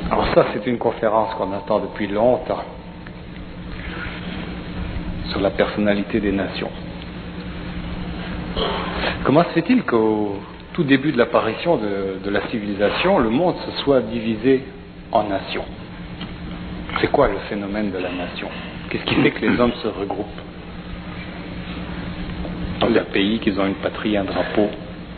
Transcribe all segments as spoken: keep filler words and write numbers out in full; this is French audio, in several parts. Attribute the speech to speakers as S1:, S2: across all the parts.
S1: Alors ça, c'est une conférence qu'on attend depuis longtemps sur la personnalité des nations. Comment se fait-il qu'au tout début de l'apparition de, de la civilisation, le monde se soit divisé en nations? C'est quoi le phénomène de la nation? Qu'est-ce qui fait que les hommes se regroupent dans leur pays, qu'ils ont une patrie, un drapeau?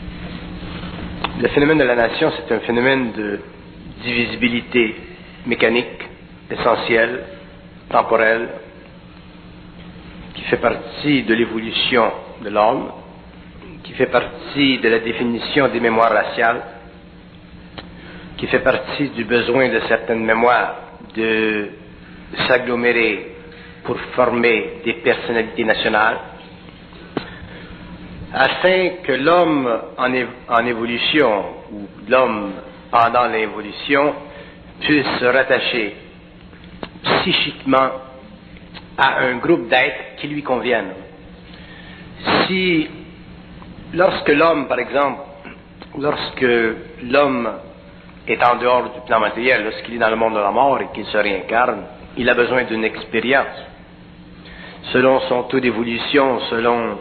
S2: Le phénomène de la nation, c'est un phénomène de divisibilité mécanique, essentielle, temporelle, qui fait partie de l'évolution de l'homme, qui fait partie de la définition des mémoires raciales, qui fait partie du besoin de certaines mémoires de s'agglomérer pour former des personnalités nationales, afin que l'homme en, é en évolution, ou l'homme pendant l'évolution, puisse se rattacher psychiquement à un groupe d'êtres qui lui conviennent. Si, lorsque l'homme, par exemple, lorsque l'homme est en dehors du plan matériel, lorsqu'il est dans le monde de la mort et qu'il se réincarne, il a besoin d'une expérience. Selon son taux d'évolution, selon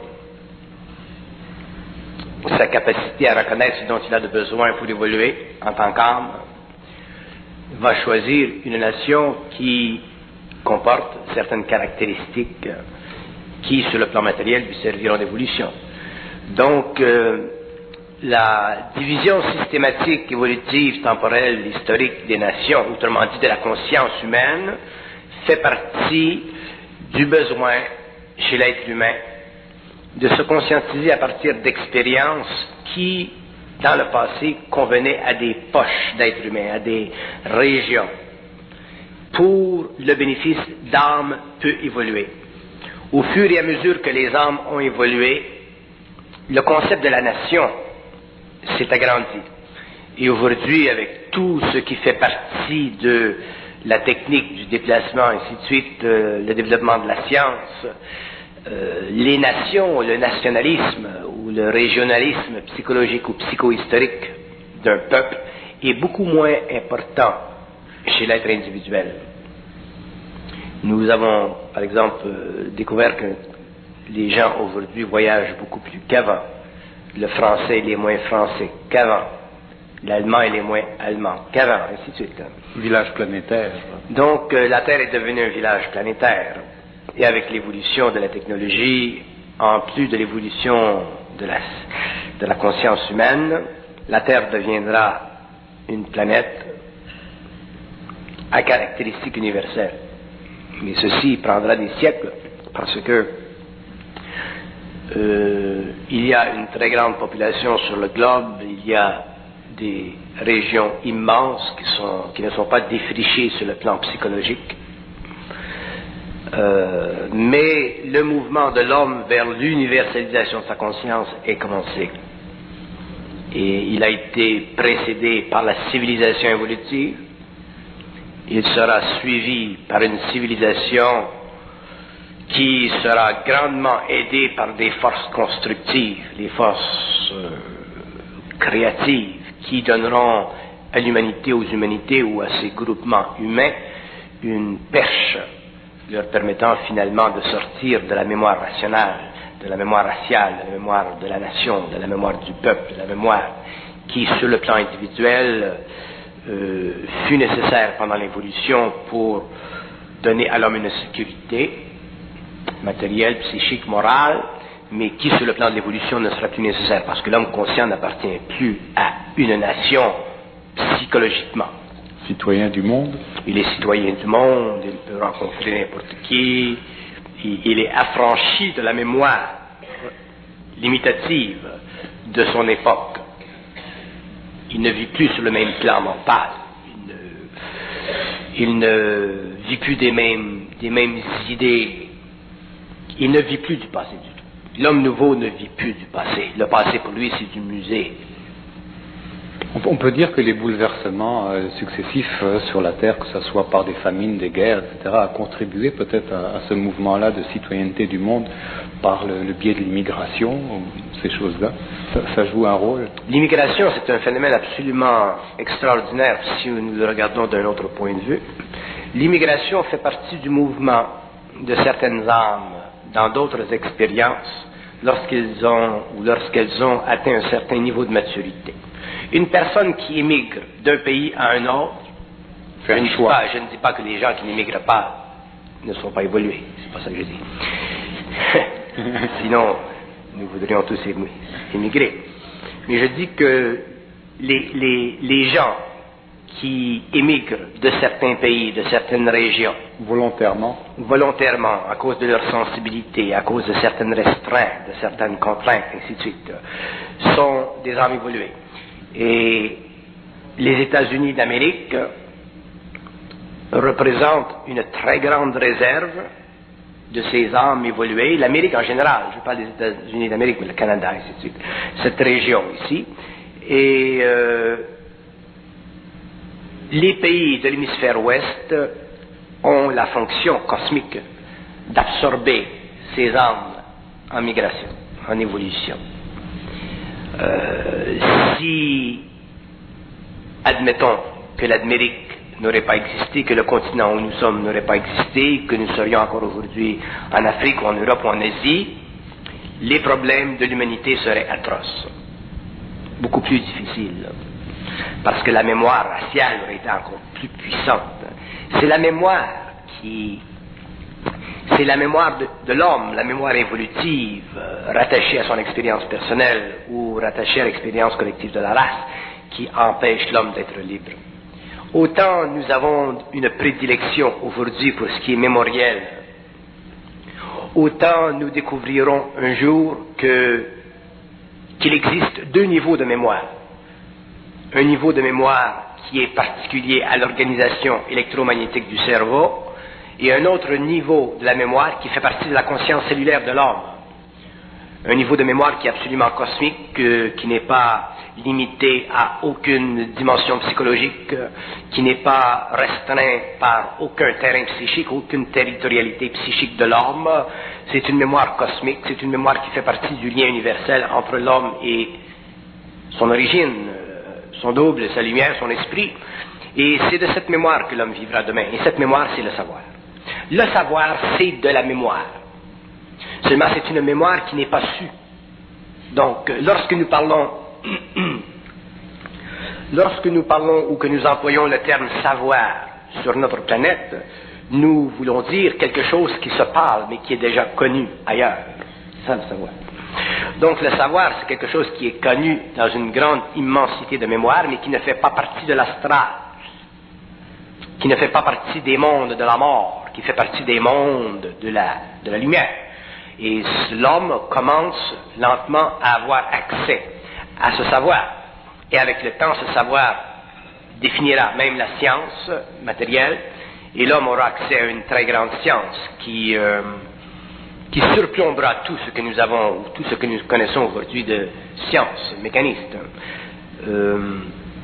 S2: sa capacité à reconnaître ce dont il a de besoin pour évoluer en tant qu'âme, va choisir une nation qui comporte certaines caractéristiques qui, sur le plan matériel, lui serviront d'évolution. Donc, euh, la division systématique, évolutive, temporelle, historique des nations, autrement dit de la conscience humaine, fait partie du besoin chez l'être humain de se conscientiser à partir d'expériences qui, dans le passé, convenaient à des poches d'êtres humains, à des régions, pour le bénéfice d'âmes peu évoluées. Au fur et à mesure que les âmes ont évolué, le concept de la nation s'est agrandi. Et aujourd'hui, avec tout ce qui fait partie de la technique du déplacement, et ainsi de suite, euh, le développement de la science, euh, les nations, le nationalisme ou le régionalisme psychologique ou psychohistorique d'un peuple est beaucoup moins important chez l'être individuel. Nous avons, par exemple, euh, découvert que les gens aujourd'hui voyagent beaucoup plus qu'avant. Le français il est moins français qu'avant. L'allemand il est moins allemand qu'avant, ainsi de suite.
S1: Village planétaire.
S2: Donc, euh, la Terre est devenue un village planétaire. Et avec l'évolution de la technologie, en plus de l'évolution de la, de la conscience humaine, la Terre deviendra une planète à caractéristiques universelles. Mais ceci prendra des siècles, parce que euh, il y a une très grande population sur le globe, il y a des régions immenses qui, sont, qui ne sont pas défrichées sur le plan psychologique. Euh, mais le mouvement de l'homme vers l'universalisation de sa conscience est commencé. Et il a été précédé par la civilisation évolutive. Il sera suivi par une civilisation qui sera grandement aidée par des forces constructives, les forces euh, créatives qui donneront à l'humanité, aux humanités ou à ces groupements humains une perche leur permettant finalement de sortir de la mémoire rationnelle, de la mémoire raciale, de la mémoire de la nation, de la mémoire du peuple, de la mémoire qui, sur le plan individuel, euh, fut nécessaire pendant l'évolution pour donner à l'homme une sécurité matérielle, psychique, morale, mais qui, sur le plan de l'évolution, ne sera plus nécessaire parce que l'homme conscient n'appartient plus à une nation psychologiquement.
S1: Citoyen du monde.
S2: Il est citoyen du monde, il peut rencontrer n'importe qui, il, il est affranchi de la mémoire limitative de son époque. Il ne vit plus sur le même plan mental, il ne, il ne vit plus des mêmes, des mêmes idées, il ne vit plus du passé du tout. L'homme nouveau ne vit plus du passé, le passé pour lui c'est du musée.
S1: On peut dire que les bouleversements euh, successifs euh, sur la Terre, que ce soit par des famines, des guerres, et cetera, a contribué peut-être à, à ce mouvement-là de citoyenneté du monde par le, le biais de l'immigration, ou ces choses-là. Ça, ça joue un rôle.
S2: L'immigration, c'est un phénomène absolument extraordinaire si nous le regardons d'un autre point de vue. L'immigration fait partie du mouvement de certaines âmes dans d'autres expériences lorsqu'ils ont ou lorsqu'elles ont atteint un certain niveau de maturité. Une personne qui émigre d'un pays à un autre, je ne, dis pas, je ne dis pas que les gens qui n'émigrent pas ne sont pas évolués, c'est pas ça que je dis. Sinon, nous voudrions tous émigrer. Mais je dis que les, les, les gens qui émigrent de certains pays, de certaines régions,
S1: volontairement,
S2: volontairement, à cause de leur sensibilité, à cause de certaines restreintes, de certaines contraintes, ainsi de suite, sont des âmes évoluées. Et les États-Unis d'Amérique représentent une très grande réserve de ces âmes évoluées. L'Amérique en général, je parle des États-Unis d'Amérique, mais le Canada, ainsi de suite, cette région ici. Et euh, les pays de l'hémisphère ouest ont la fonction cosmique d'absorber ces âmes en migration, en évolution. Euh, si, admettons que l'Amérique n'aurait pas existé, que le continent où nous sommes n'aurait pas existé, que nous serions encore aujourd'hui en Afrique ou en Europe ou en Asie, les problèmes de l'humanité seraient atroces, beaucoup plus difficiles, parce que la mémoire raciale aurait été encore plus puissante. C'est la mémoire qui... C'est la mémoire de, de l'homme, la mémoire évolutive, euh, rattachée à son expérience personnelle ou rattachée à l'expérience collective de la race, qui empêche l'homme d'être libre. Autant nous avons une prédilection aujourd'hui pour ce qui est mémoriel, autant nous découvrirons un jour que, qu'il existe deux niveaux de mémoire. Un niveau de mémoire qui est particulier à l'organisation électromagnétique du cerveau, et un autre niveau de la mémoire qui fait partie de la conscience cellulaire de l'homme. Un niveau de mémoire qui est absolument cosmique, euh, qui n'est pas limité à aucune dimension psychologique, euh, qui n'est pas restreint par aucun terrain psychique, aucune territorialité psychique de l'homme. C'est une mémoire cosmique, c'est une mémoire qui fait partie du lien universel entre l'homme et son origine, euh, son double, sa lumière, son esprit. Et c'est de cette mémoire que l'homme vivra demain. Et cette mémoire, c'est le savoir. Le savoir, c'est de la mémoire. Seulement, c'est une mémoire qui n'est pas sue. Donc, lorsque nous parlons, lorsque nous parlons ou que nous employons le terme savoir sur notre planète, nous voulons dire quelque chose qui se parle, mais qui est déjà connu ailleurs. C'est ça le savoir. Donc, le savoir, c'est quelque chose qui est connu dans une grande immensité de mémoire, mais qui ne fait pas partie de l'astral, qui ne fait pas partie des mondes de la mort, qui fait partie des mondes de la, de la lumière. Et l'homme commence lentement à avoir accès à ce savoir. Et avec le temps, ce savoir définira même la science matérielle, et l'homme aura accès à une très grande science qui, euh, qui surplombera tout ce que nous avons, tout ce que nous connaissons aujourd'hui de science mécaniste. Euh,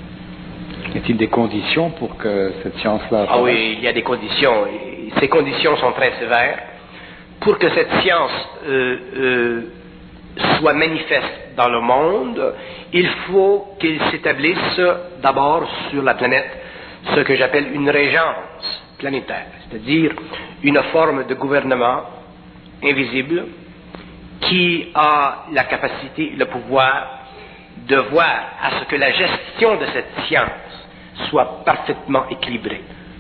S1: Y a-t-il des conditions pour que cette science-là...
S2: Ah oui, il y a des conditions. Et ces conditions sont très sévères. Pour que cette science euh, euh, soit manifeste dans le monde, il faut qu'il s'établisse d'abord sur la planète ce que j'appelle une régence planétaire, c'est-à-dire une forme de gouvernement invisible qui a la capacité, le pouvoir de voir à ce que la gestion de cette science soit parfaitement équilibrée,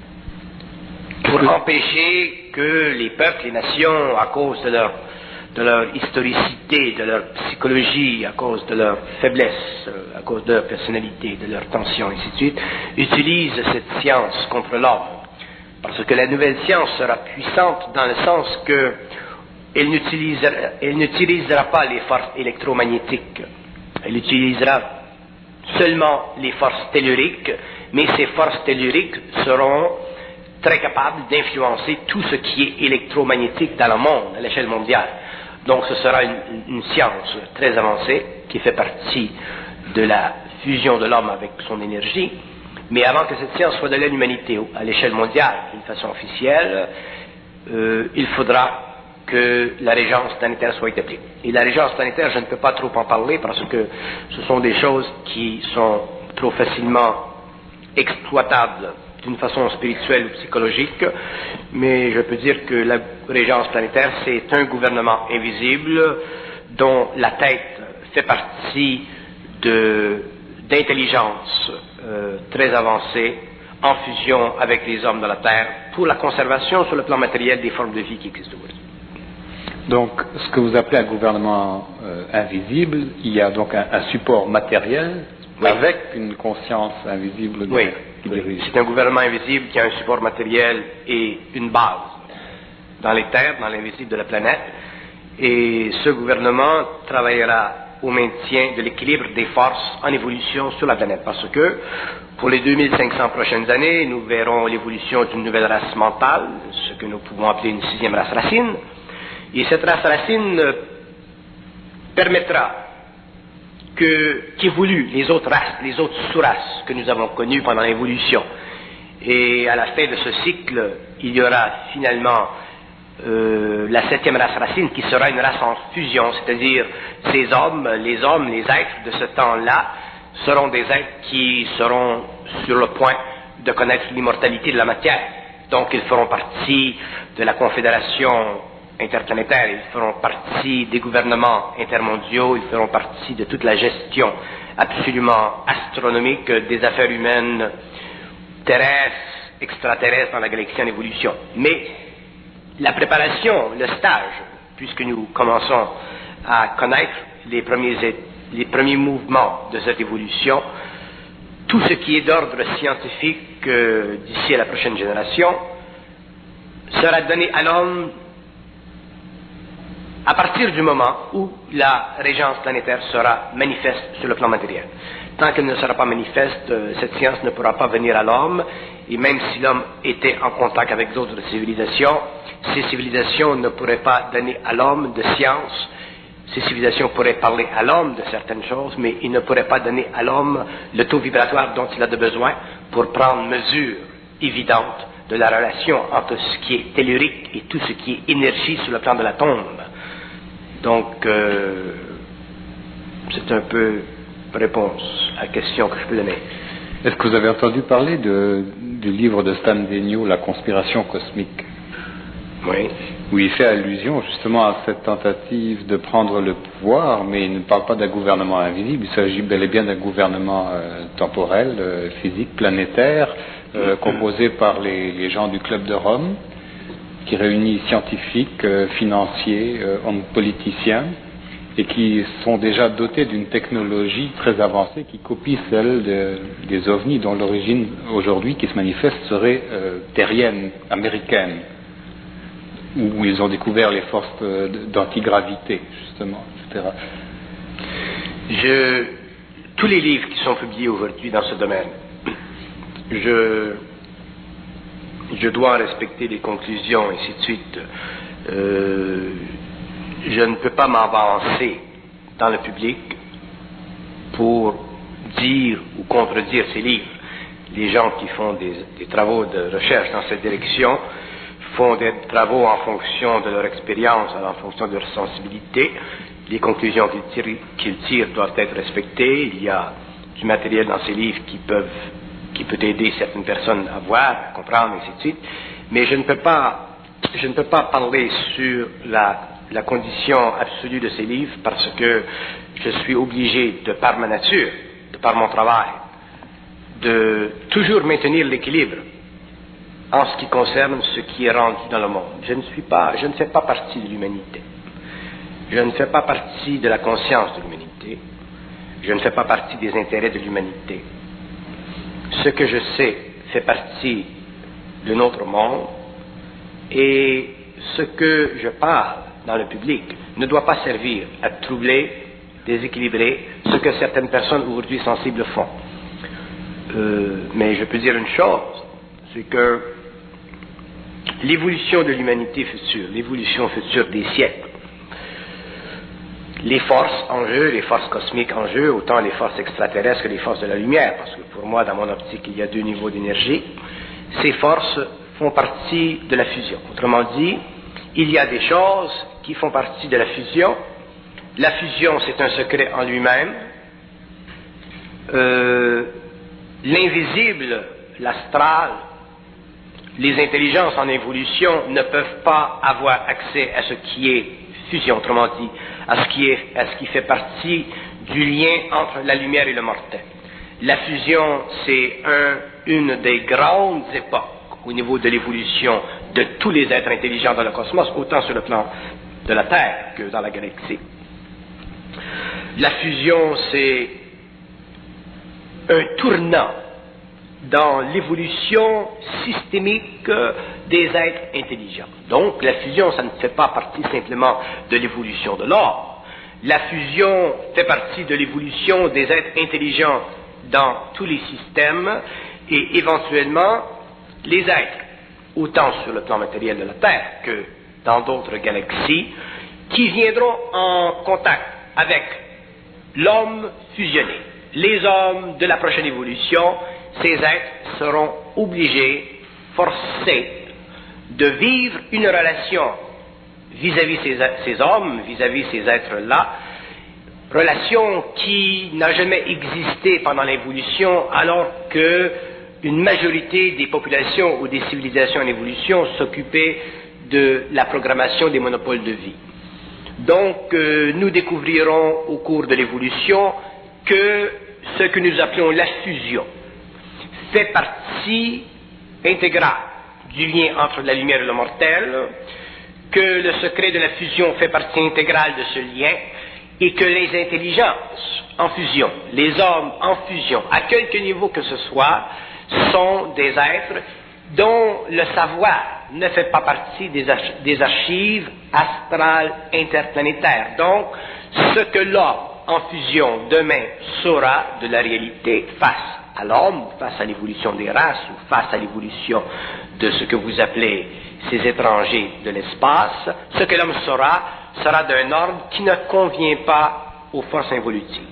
S2: pour empêcher que les peuples, les nations, à cause de leur, de leur historicité, de leur psychologie, à cause de leur faiblesse, à cause de leur personnalité, de leur tension, et ainsi de suite, utilisent cette science contre l'homme. Parce que la nouvelle science sera puissante dans le sens que elle n'utilisera, elle n'utilisera pas les forces électromagnétiques. Elle utilisera seulement les forces telluriques, mais ces forces telluriques seront très capables d'influencer tout ce qui est électromagnétique dans le monde, à l'échelle mondiale. Donc ce sera une, une science très avancée qui fait partie de la fusion de l'homme avec son énergie, mais avant que cette science soit de l'humanité à l'échelle mondiale, d'une façon officielle, euh, il faudra que la régence planétaire soit établie. Et la régence planétaire, je ne peux pas trop en parler parce que ce sont des choses qui sont trop facilement exploitables d'une façon spirituelle ou psychologique, mais je peux dire que la régence planétaire, c'est un gouvernement invisible dont la tête fait partie de, d'intelligence euh, très avancée en fusion avec les hommes de la Terre pour la conservation sur le plan matériel des formes de vie qui existent aujourd'hui.
S1: Donc, ce que vous appelez un gouvernement euh, invisible, il y a donc un, un support matériel oui. avec une conscience invisible de,
S2: oui.
S1: qui
S2: oui.
S1: dirige.
S2: C'est un gouvernement invisible qui a un support matériel et une base dans les terres, dans l'invisible de la planète. Et ce gouvernement travaillera au maintien de l'équilibre des forces en évolution sur la planète. Parce que pour les deux mille cinq cents prochaines années, nous verrons l'évolution d'une nouvelle race mentale, ce que nous pouvons appeler une sixième race racine. Et cette race racine permettra que, qu'évoluent les autres races, les autres sous-races que nous avons connues pendant l'évolution. Et à la fin de ce cycle, il y aura finalement euh, la septième race racine qui sera une race en fusion, c'est-à-dire ces hommes, les hommes, les êtres de ce temps-là seront des êtres qui seront sur le point de connaître l'immortalité de la matière. Donc ils feront partie de la confédération interplanétaires, ils feront partie des gouvernements intermondiaux, ils feront partie de toute la gestion absolument astronomique des affaires humaines terrestres, extraterrestres dans la galaxie en évolution. Mais la préparation, le stage, puisque nous commençons à connaître les premiers, les premiers mouvements de cette évolution, tout ce qui est d'ordre scientifique euh, d'ici à la prochaine génération sera donné à l'homme à partir du moment où la régence planétaire sera manifeste sur le plan matériel. Tant qu'elle ne sera pas manifeste, cette science ne pourra pas venir à l'homme, et même si l'homme était en contact avec d'autres civilisations, ces civilisations ne pourraient pas donner à l'homme de science. Ces civilisations pourraient parler à l'homme de certaines choses, mais ils ne pourraient pas donner à l'homme le taux vibratoire dont il a de besoin pour prendre mesure évidente de la relation entre ce qui est tellurique et tout ce qui est énergie sur le plan de l'atome. Donc, euh, c'est un peu réponse à la question que je peux donner.
S1: Est-ce que vous avez entendu parler de, du livre de Stan Denio, La conspiration cosmique?
S2: Oui.
S1: Où il fait allusion justement à cette tentative de prendre le pouvoir, mais il ne parle pas d'un gouvernement invisible, il s'agit bel et bien d'un gouvernement euh, temporel, euh, physique, planétaire, euh, composé par les, les gens du Club de Rome, qui réunit scientifiques, euh, financiers, euh, hommes politiciens, et qui sont déjà dotés d'une technologie très avancée qui copie celle de, des ovnis, dont l'origine aujourd'hui qui se manifeste serait euh, terrienne, américaine, où ils ont découvert les forces euh, d'antigravité, justement, et cetera.
S2: Je, tous les livres qui sont publiés aujourd'hui dans ce domaine, je... je dois respecter les conclusions, et ainsi de suite. Euh, je ne peux pas m'avancer dans le public pour dire ou contredire ces livres. Les gens qui font des, des travaux de recherche dans cette direction font des travaux en fonction de leur expérience, en fonction de leur sensibilité. Les conclusions qu'ils tirent, qu'ils tirent doivent être respectées. Il y a du matériel dans ces livres qui peuvent qui peut aider certaines personnes à voir, à comprendre, et ainsi de suite. Mais je ne peux pas, je ne peux pas parler sur la, la condition absolue de ces livres parce que je suis obligé, de par ma nature, de par mon travail, de toujours maintenir l'équilibre en ce qui concerne ce qui est rendu dans le monde. Je ne suis pas, je ne fais pas partie de l'humanité. Je ne fais pas partie de la conscience de l'humanité. Je ne fais pas partie des intérêts de l'humanité. Ce que je sais fait partie de notre monde et ce que je parle dans le public ne doit pas servir à troubler, déséquilibrer ce que certaines personnes aujourd'hui sensibles font. Euh, mais je peux dire une chose, c'est que l'évolution de l'humanité future, l'évolution future des siècles, les forces en jeu, les forces cosmiques en jeu, autant les forces extraterrestres que les forces de la lumière, parce que pour moi, dans mon optique, il y a deux niveaux d'énergie. Ces forces font partie de la fusion. Autrement dit, il y a des choses qui font partie de la fusion. La fusion, c'est un secret en lui-même. Euh, l'invisible, l'astral, les intelligences en évolution ne peuvent pas avoir accès à ce qui est fusion, autrement dit, à ce qui est, à ce qui fait partie du lien entre la lumière et le mortel. La fusion, c'est un, une des grandes époques au niveau de l'évolution de tous les êtres intelligents dans le cosmos, autant sur le plan de la Terre que dans la galaxie. La fusion, c'est un tournant dans l'évolution systémique des êtres intelligents. Donc, la fusion, ça ne fait pas partie simplement de l'évolution de l'homme. La fusion fait partie de l'évolution des êtres intelligents dans tous les systèmes et éventuellement les êtres, autant sur le plan matériel de la Terre que dans d'autres galaxies, qui viendront en contact avec l'homme fusionné. Les hommes de la prochaine évolution, ces êtres seront obligés, forcés, de vivre une relation vis-à-vis ces, ces hommes, vis-à-vis ces êtres-là, relation qui n'a jamais existé pendant l'évolution, alors que une majorité des populations ou des civilisations en évolution s'occupaient de la programmation des monopoles de vie. Donc, euh, nous découvrirons au cours de l'évolution que ce que nous appelons la fusion fait partie intégrale du lien entre la lumière et le mortel, que le secret de la fusion fait partie intégrale de ce lien, et que les intelligences en fusion, les hommes en fusion, à quelque niveau que ce soit, sont des êtres dont le savoir ne fait pas partie des, arch- des archives astrales interplanétaires. Donc, ce que l'homme en fusion demain saura de la réalité face à l'homme, face à l'évolution des races, ou face à l'évolution de ce que vous appelez ces étrangers de l'espace, ce que l'homme saura sera d'un ordre qui ne convient pas aux forces involutives.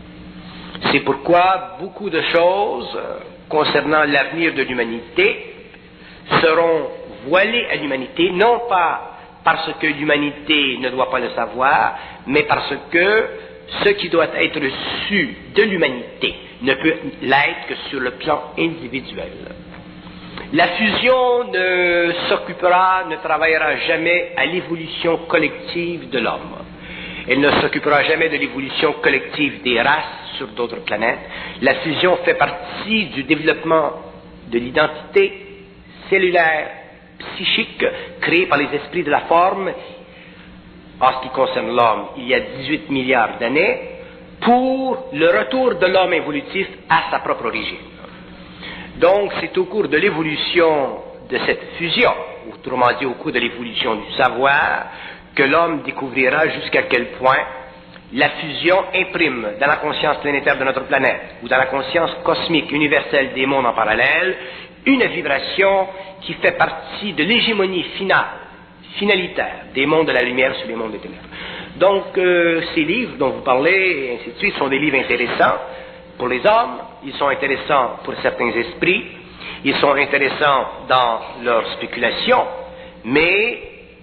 S2: C'est pourquoi beaucoup de choses euh, concernant l'avenir de l'humanité seront voilées à l'humanité, non pas parce que l'humanité ne doit pas le savoir, mais parce que ce qui doit être su de l'humanité ne peut l'être que sur le plan individuel. La fusion ne s'occupera, ne travaillera jamais à l'évolution collective de l'homme. Elle ne s'occupera jamais de l'évolution collective des races sur d'autres planètes. La fusion fait partie du développement de l'identité cellulaire, psychique, créée par les esprits de la forme, en ce qui concerne l'homme, il y a dix-huit milliards d'années, pour le retour de l'homme évolutif à sa propre origine. Donc, c'est au cours de l'évolution de cette fusion, autrement dit au cours de l'évolution du savoir, que l'homme découvrira jusqu'à quel point la fusion imprime dans la conscience planétaire de notre planète, ou dans la conscience cosmique universelle des mondes en parallèle, une vibration qui fait partie de l'hégémonie finale, finalitaire, des mondes de la lumière sur les mondes des ténèbres. Donc, euh, ces livres dont vous parlez, et ainsi de suite, sont des livres intéressants pour les hommes, ils sont intéressants pour certains esprits, ils sont intéressants dans leur spéculation, mais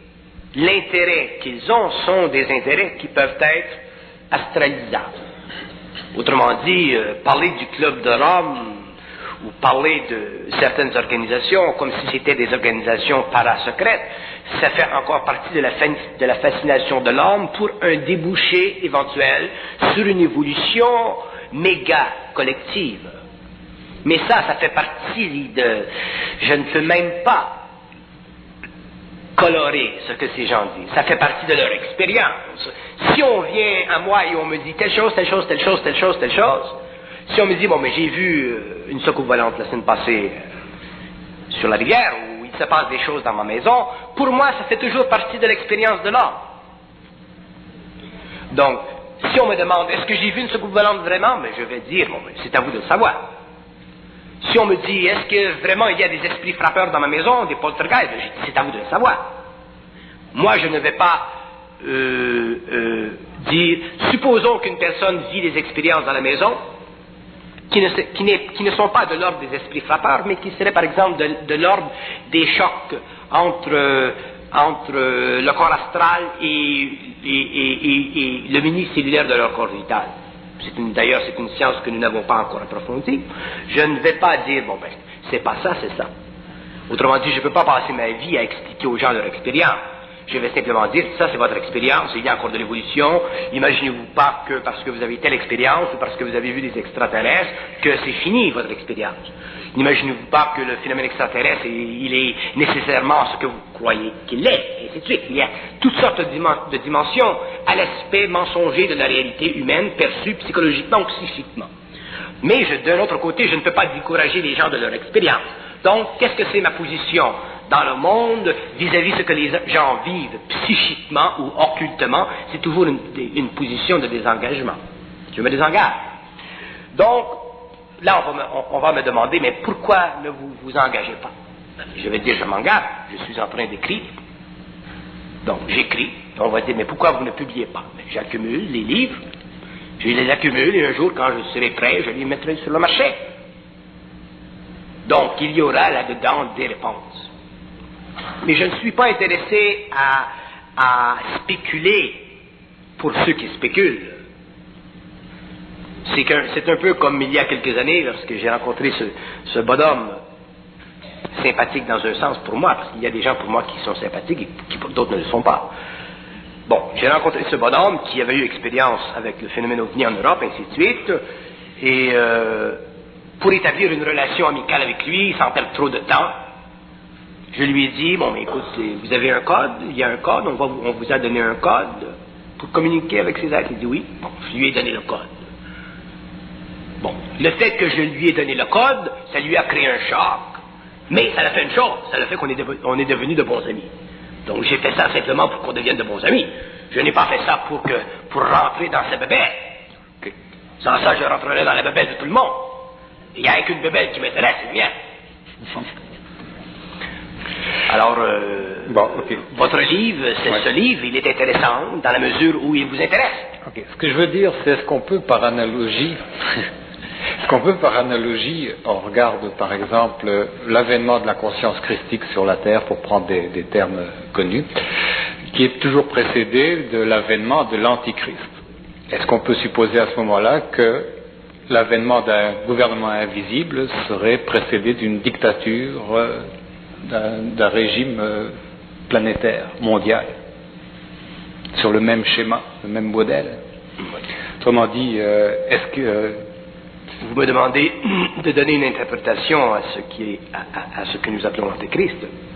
S2: l'intérêt qu'ils ont sont des intérêts qui peuvent être astralisables. Autrement dit, euh, parler du Club de Rome ou parler de certaines organisations comme si c'était des organisations parasecrètes, ça fait encore partie de la, de la fascination de l'homme pour un débouché éventuel sur une évolution méga collective. Mais ça, ça fait partie de... Je ne peux même pas colorer ce que ces gens disent. Ça fait partie de leur expérience. Si on vient à moi et on me dit telle chose, telle chose, telle chose, telle chose, telle chose, si on me dit, bon, mais j'ai vu une soucoupe volante la semaine passée euh, sur la rivière, ou il se passe des choses dans ma maison, pour moi, ça fait toujours partie de l'expérience de l'homme. Donc, si on me demande, est-ce que j'ai vu une soucoupe volante vraiment, mais je vais dire, bon, mais c'est à vous de le savoir. Si on me dit, est-ce que vraiment il y a des esprits frappeurs dans ma maison, des poltergeists, c'est à vous de le savoir. Moi, je ne vais pas euh, euh, dire, supposons qu'une personne vit des expériences dans la maison qui ne, qui, qui ne sont pas de l'ordre des esprits frappeurs, mais qui seraient par exemple de, de l'ordre des chocs entre, euh, entre euh, le corps astral et, et, et, et, et le mini-cellulaire de leur corps vital. D'ailleurs, c'est une science que nous n'avons pas encore approfondie. Je ne vais pas dire, bon ben, c'est pas ça, c'est ça. Autrement dit, je ne peux pas passer ma vie à expliquer aux gens leur expérience. Je vais simplement dire, ça c'est votre expérience, il y a encore de l'évolution. Imaginez-vous pas que parce que vous avez telle expérience ou parce que vous avez vu des extraterrestres, que c'est fini votre expérience. N'imaginez-vous pas que le phénomène extraterrestre, il est nécessairement ce que vous croyez qu'il est, et ainsi de suite. Il y a toutes sortes de, dim de dimensions à l'aspect mensonger de la réalité humaine, perçue psychologiquement ou psychiquement. Mais d'un autre côté, je ne peux pas décourager les gens de leur expérience. Donc, qu'est-ce que c'est ma position dans le monde vis-à-vis de ce que les gens vivent psychiquement ou occultement? C'est toujours une, une position de désengagement. Je me désengage. Donc, là, on va, me, on, on va me demander, mais pourquoi ne vous vous engagez pas? Je vais dire, je m'engage, je suis en train d'écrire. Donc, j'écris. On va dire, mais pourquoi vous ne publiez pas? J'accumule les livres, je les accumule, et un jour, quand je serai prêt, je les mettrai sur le marché. Donc, il y aura là-dedans des réponses. Mais je ne suis pas intéressé à, à spéculer pour ceux qui spéculent. C'est qu'un, c'est un peu comme il y a quelques années, lorsque j'ai rencontré ce, ce bonhomme sympathique dans un sens pour moi, parce qu'il y a des gens pour moi qui sont sympathiques et qui pour d'autres ne le sont pas. Bon, j'ai rencontré ce bonhomme qui avait eu expérience avec le phénomène ovni en Europe, ainsi de suite, et euh, pour établir une relation amicale avec lui, sans perdre trop de temps, je lui ai dit, bon, mais écoute, vous avez un code, il y a un code, on, va, on vous a donné un code pour communiquer avec ces êtres. Il dit oui, bon, je lui ai donné le code. Bon, le fait que je lui ai donné le code, ça lui a créé un choc, mais ça a fait une chose, ça a fait qu'on est, on est devenus de bons amis. Donc j'ai fait ça simplement pour qu'on devienne de bons amis. Je n'ai pas fait ça pour, que, pour rentrer dans sa bébête. Okay. Sans ça, je rentrerais dans la bébête de tout le monde. Il n'y a qu'une bébête qui m'intéresse, c'est le mien. Alors, euh,
S1: bon, okay.
S2: Votre livre, c'est ouais. Ce livre, il est intéressant dans la mesure où il vous intéresse.
S1: Okay. Ce que je veux dire, c'est ce qu'on peut par analogie, ce qu'on peut par analogie, on regarde par exemple l'avènement de la conscience christique sur la Terre, pour prendre des, des termes connus, qui est toujours précédé de l'avènement de l'Antichrist. Est-ce qu'on peut supposer à ce moment-là que l'avènement d'un gouvernement invisible serait précédé d'une dictature, euh, d'un régime euh, planétaire, mondial, sur le même schéma, le même modèle? Autrement dit, euh, est-ce que... Euh,
S2: Vous me demandez de donner une interprétation à ce, qui est, à, à, à ce que nous appelons l'Antéchrist.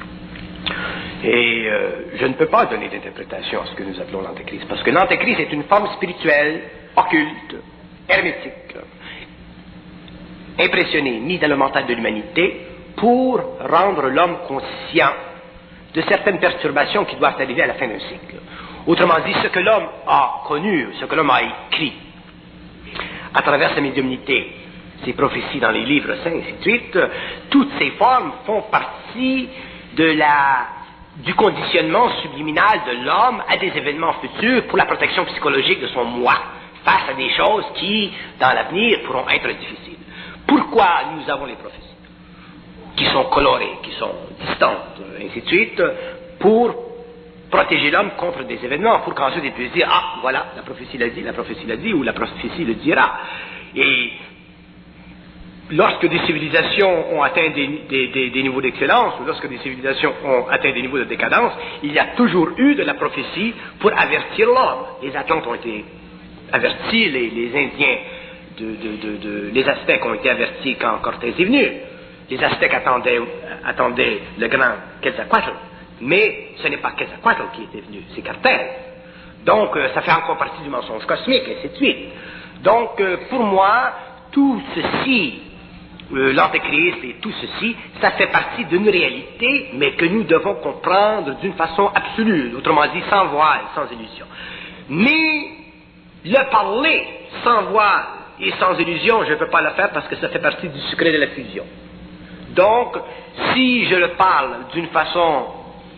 S2: Et euh, je ne peux pas donner d'interprétation à ce que nous appelons l'Antéchrist, parce que l'Antéchrist est une forme spirituelle, occulte, hermétique, impressionnée, mise dans le mental de l'humanité, pour rendre l'homme conscient de certaines perturbations qui doivent arriver à la fin d'un cycle. Autrement dit, ce que l'homme a connu, ce que l'homme a écrit, à travers sa médiumnité, ses prophéties dans les livres saints, et ainsi de suite, toutes ces formes font partie de la, du conditionnement subliminal de l'homme à des événements futurs pour la protection psychologique de son moi, face à des choses qui, dans l'avenir, pourront être difficiles. Pourquoi nous avons les prophéties, qui sont colorées, qui sont distantes, ainsi de suite, pour protéger l'homme contre des événements, pour qu'ensuite il puisse dire, ah, voilà, la prophétie l'a dit, la prophétie l'a dit, ou la prophétie le dira. Et lorsque des civilisations ont atteint des, des, des, des niveaux d'excellence, ou lorsque des civilisations ont atteint des niveaux de décadence, il y a toujours eu de la prophétie pour avertir l'homme. Les Atlantes ont été avertis, les, les Indiens, de, de, de, de, les Aztèques ont été avertis quand Cortés est venu. Les Aztèques attendaient, attendaient le grand Quetzalcoatl. Mais ce n'est pas Quetzalcoatl qui était venu, c'est Cartel. Donc, euh, ça fait encore partie du mensonge cosmique, et ainsi de suite. Donc, euh, pour moi, tout ceci, euh, l'Antéchrist et tout ceci, ça fait partie d'une réalité, mais que nous devons comprendre d'une façon absolue, autrement dit, sans voile, sans illusion. Mais, le parler sans voile et sans illusion, je ne peux pas le faire parce que ça fait partie du secret de la fusion. Donc, si je le parle d'une façon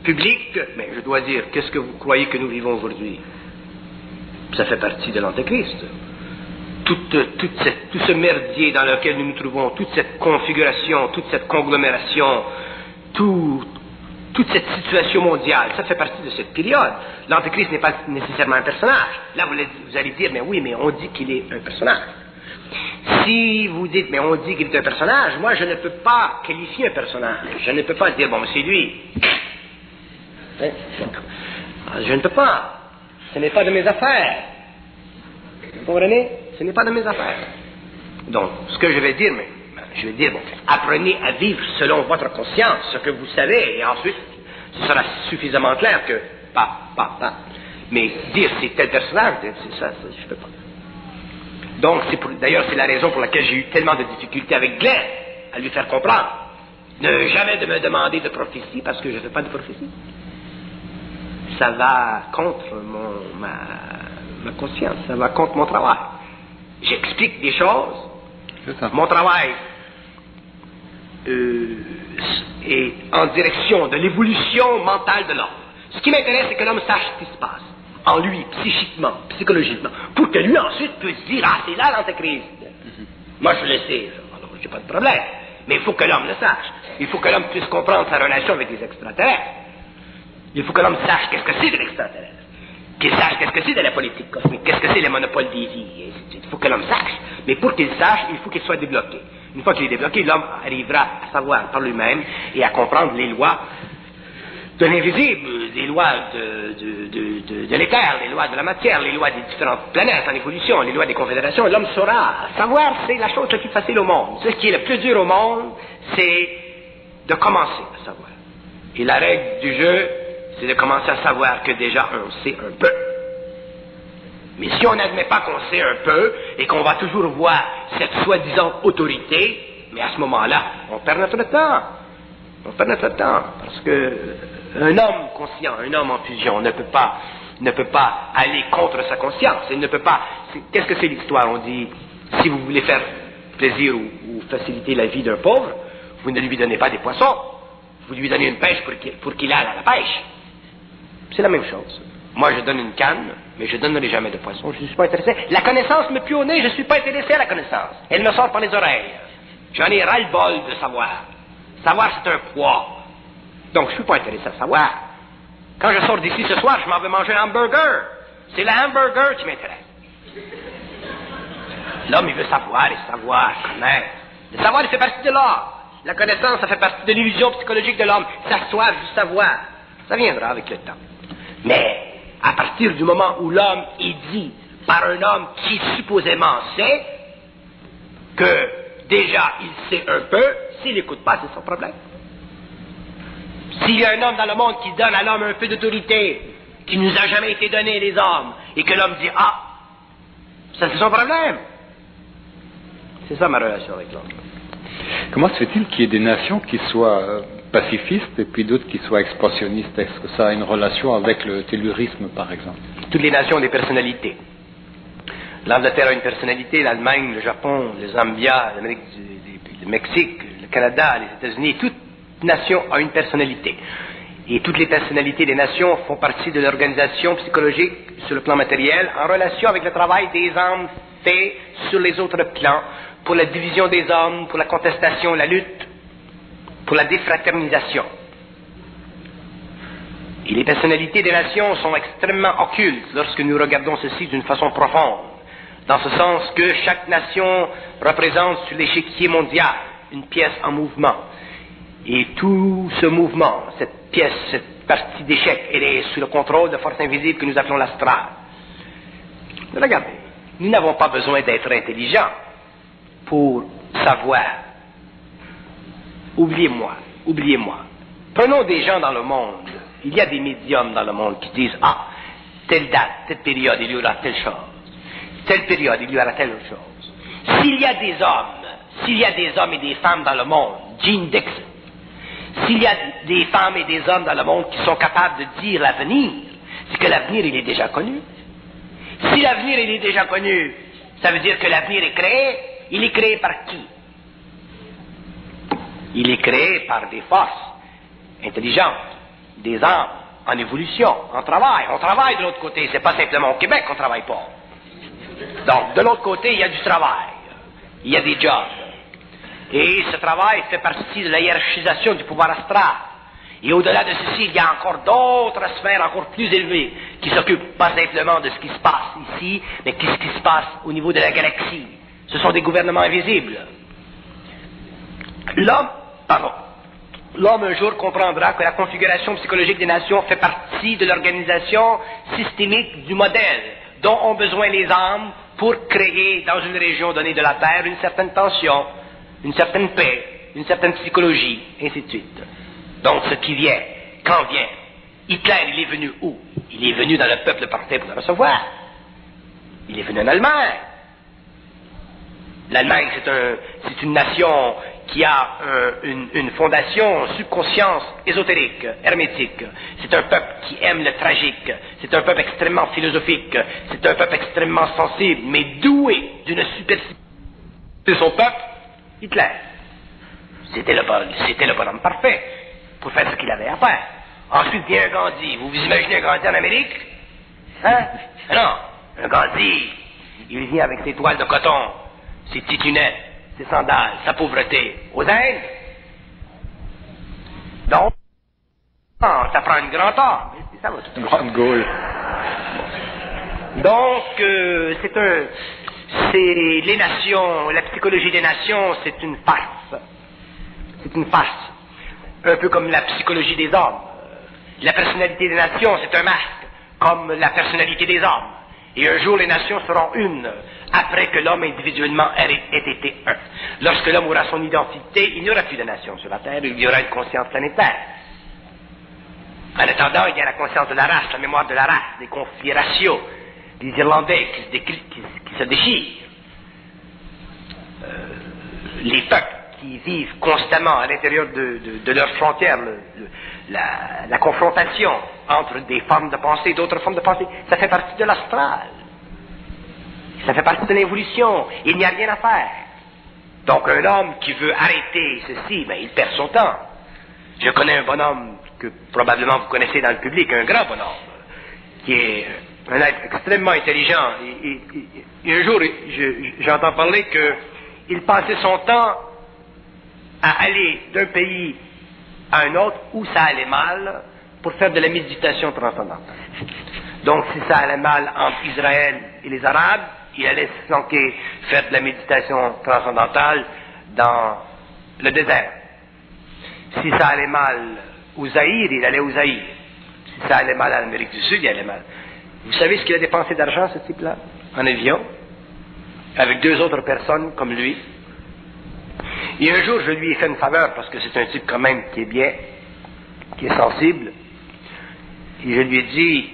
S2: public, mais je dois dire, qu'est-ce que vous croyez que nous vivons aujourd'hui? Ça fait partie de l'Antéchrist. Toute, toute cette, tout ce merdier dans lequel nous nous trouvons, toute cette configuration, toute cette conglomération, tout, toute cette situation mondiale, ça fait partie de cette période. L'Antéchrist n'est pas nécessairement un personnage. Là, vous, vous allez dire, mais oui, mais on dit qu'il est un personnage. Si vous dites, mais on dit qu'il est un personnage, moi, je ne peux pas qualifier un personnage. Je ne peux pas dire, bon, c'est lui. Hein? Je ne peux pas. Ce n'est pas de mes affaires. Vous comprenez? Ce n'est pas de mes affaires. Donc, ce que je vais dire, mais, je vais dire, bon, apprenez à vivre selon votre conscience, ce que vous savez, et ensuite, ce sera suffisamment clair que, pas, pas, pas. Mais dire c'est tel personnage, c'est ça, ça, je peux pas. Donc, c'est pour, d'ailleurs, c'est la raison pour laquelle j'ai eu tellement de difficultés avec Glenn, à lui faire comprendre. Ne jamais de me demander de prophétie, parce que je ne fais pas de prophétie. Ça va contre mon, ma, ma conscience, ça va contre mon travail. J'explique des choses. Mon travail euh, est en direction de l'évolution mentale de l'homme. Ce qui m'intéresse, c'est que l'homme sache ce qui se passe. En lui, psychiquement, psychologiquement. Pour que lui, ensuite, puisse dire, ah, c'est là l'Antéchrist. Mm-hmm. Moi, je le sais. Alors, j'ai pas de problème. Mais il faut que l'homme le sache. Il faut que l'homme puisse comprendre sa relation avec les extraterrestres. Il faut que l'homme sache qu'est-ce que c'est de l'extraterrestre. Qu'il sache qu'est-ce que c'est de la politique cosmique, qu'est-ce que c'est le monopole des vies, et ainsi de suite. Il faut que l'homme sache, mais pour qu'il sache, il faut qu'il soit débloqué. Une fois qu'il est débloqué, l'homme arrivera à savoir par lui-même et à comprendre les lois de l'invisible, les lois de, de, de, de, de l'éther, les lois de la matière, les lois des différentes planètes en évolution, les lois des confédérations. L'homme saura. Savoir, c'est la chose la plus facile au monde. Ce qui est le plus dur au monde, c'est de commencer à savoir. Et la règle du jeu, c'est de commencer à savoir que déjà on sait un peu. Mais si on n'admet pas qu'on sait un peu et qu'on va toujours voir cette soi-disant autorité, mais à ce moment-là, on perd notre temps. On perd notre temps parce que un homme conscient, un homme en fusion ne peut pas, ne peut pas aller contre sa conscience. Il ne peut pas. Qu'est-ce que c'est l'histoire? On dit, si vous voulez faire plaisir ou, ou faciliter la vie d'un pauvre, vous ne lui donnez pas des poissons. Vous lui donnez une pêche pour qu'il, pour qu'il aille à la pêche. C'est la même chose. Moi, je donne une canne, mais je ne donnerai jamais de poisson. Je ne suis pas intéressé. La connaissance me pue au nez, je ne suis pas intéressé à la connaissance. Elle me sort par les oreilles. J'en ai ras-le-bol de savoir. Savoir, c'est un poids. Donc, je ne suis pas intéressé à savoir. Quand je sors d'ici ce soir, je m'en vais manger un hamburger. C'est le hamburger qui m'intéresse. L'homme, il veut savoir et savoir, connaître. Le savoir, il fait partie de l'art. La connaissance, ça fait partie de l'illusion psychologique de l'homme. Sa soif du savoir. Ça viendra avec le temps. Mais, à partir du moment où l'homme est dit par un homme qui supposément sait que déjà il sait un peu, s'il n'écoute pas, c'est son problème. S'il y a un homme dans le monde qui donne à l'homme un peu d'autorité qui ne nous a jamais été donné, les hommes, et que l'homme dit, ah, ça c'est son problème. C'est ça ma relation avec l'homme.
S1: Comment se fait-il qu'il y ait des nations qui soient pacifistes et puis d'autres qui soient expansionnistes? Est-ce que ça a une relation avec le tellurisme, par exemple?
S2: Toutes les nations ont des personnalités. L'Angleterre a une personnalité, l'Allemagne, le Japon, le Zambia, l'Amérique du, le Mexique, le Canada, les États-Unis, toute nation a une personnalité. Et toutes les personnalités des nations font partie de l'organisation psychologique sur le plan matériel en relation avec le travail des hommes fait sur les autres plans pour la division des hommes, pour la contestation, la lutte, pour la défraternisation. Et les personnalités des nations sont extrêmement occultes lorsque nous regardons ceci d'une façon profonde, dans ce sens que chaque nation représente sur l'échiquier mondial une pièce en mouvement. Et tout ce mouvement, cette pièce, cette partie d'échec, elle est sous le contrôle de forces invisibles que nous appelons l'astral. Regardez, nous n'avons pas besoin d'être intelligents pour savoir. Oubliez-moi, oubliez-moi. Prenons des gens dans le monde. Il y a des médiums dans le monde qui disent, ah, telle date, telle période, il y aura telle chose. Telle période, il y aura telle autre chose. S'il y a des hommes, s'il y a des hommes et des femmes dans le monde, Gene Dixon, s'il y a des femmes et des hommes dans le monde qui sont capables de dire l'avenir, c'est que l'avenir, il est déjà connu. Si l'avenir, il est déjà connu, ça veut dire que l'avenir est créé. Il est créé par qui? Il est créé par des forces intelligentes des âmes en évolution, en travail. On travaille de l'autre côté, c'est pas simplement au Québec qu'on travaille pas. Donc, de l'autre côté, il y a du travail, il y a des jobs. Et ce travail fait partie de la hiérarchisation du pouvoir astral. Et au-delà de ceci, il y a encore d'autres sphères encore plus élevées qui s'occupent pas simplement de ce qui se passe ici, mais de ce qui se passe au niveau de la galaxie. Ce sont des gouvernements invisibles. L'homme, pardon, l'homme un jour comprendra que la configuration psychologique des nations fait partie de l'organisation systémique du modèle dont ont besoin les âmes pour créer dans une région donnée de la Terre une certaine tension, une certaine paix, une certaine psychologie, ainsi de suite. Donc ce qui vient, quand vient, Hitler, il est venu où? Il est venu dans le peuple parfait pour le recevoir. Il est venu en Allemagne. L'Allemagne, c'est un, c'est une nation qui a un, une, une fondation subconscience ésotérique, hermétique. C'est un peuple qui aime le tragique. C'est un peuple extrêmement philosophique. C'est un peuple extrêmement sensible, mais doué d'une superstition. C'est son peuple, Hitler. C'était le, c'était le bonhomme parfait pour faire ce qu'il avait à faire. Ensuite vient un Gandhi. Vous vous imaginez un Gandhi en Amérique? Hein? Non. Un Gandhi, il vient avec ses toiles de coton, ses petites lunettes, ses sandales, sa pauvreté. Aux Indes? Donc, ça prend une grande âme. C'est ça votre
S1: grande Gaule.
S2: Donc, euh, c'est un... C'est les nations, la psychologie des nations, c'est une farce. C'est une farce. Un peu comme la psychologie des hommes. La personnalité des nations, c'est un masque, comme la personnalité des hommes. Et un jour, les nations seront une, après que l'homme individuellement ait été un. Lorsque l'homme aura son identité, il n'y aura plus de nations sur la Terre, il y aura une conscience planétaire. En attendant, il y a la conscience de la race, la mémoire de la race, des conflits raciaux, des Irlandais qui se, décli- qui, qui se déchirent. Euh, les peuples qui vivent constamment à l'intérieur de, de, de leurs frontières, le, le, la, la confrontation entre des formes de pensée et d'autres formes de pensée, ça fait partie de l'astral. Ça fait partie de l'évolution. Il n'y a rien à faire. Donc un homme qui veut arrêter ceci, ben, il perd son temps. Je connais un bonhomme que probablement vous connaissez dans le public, un grand bonhomme, qui est un être extrêmement intelligent. Et, et, et, et un jour, je, j'entends parler qu'il passait son temps à aller d'un pays à un autre où ça allait mal pour faire de la méditation transcendantale. Donc si ça allait mal entre Israël et les Arabes, il allait se flanquer faire de la méditation transcendantale dans le désert. Si ça allait mal au Zaïre, il allait au Zaïre. Si ça allait mal à l'Amérique du Sud, il allait mal. Vous savez ce qu'il a dépensé d'argent, ce type-là? En avion, avec deux autres personnes comme lui. Et un jour, je lui ai fait une faveur, parce que c'est un type quand même qui est bien, qui est sensible. Et je lui ai dit,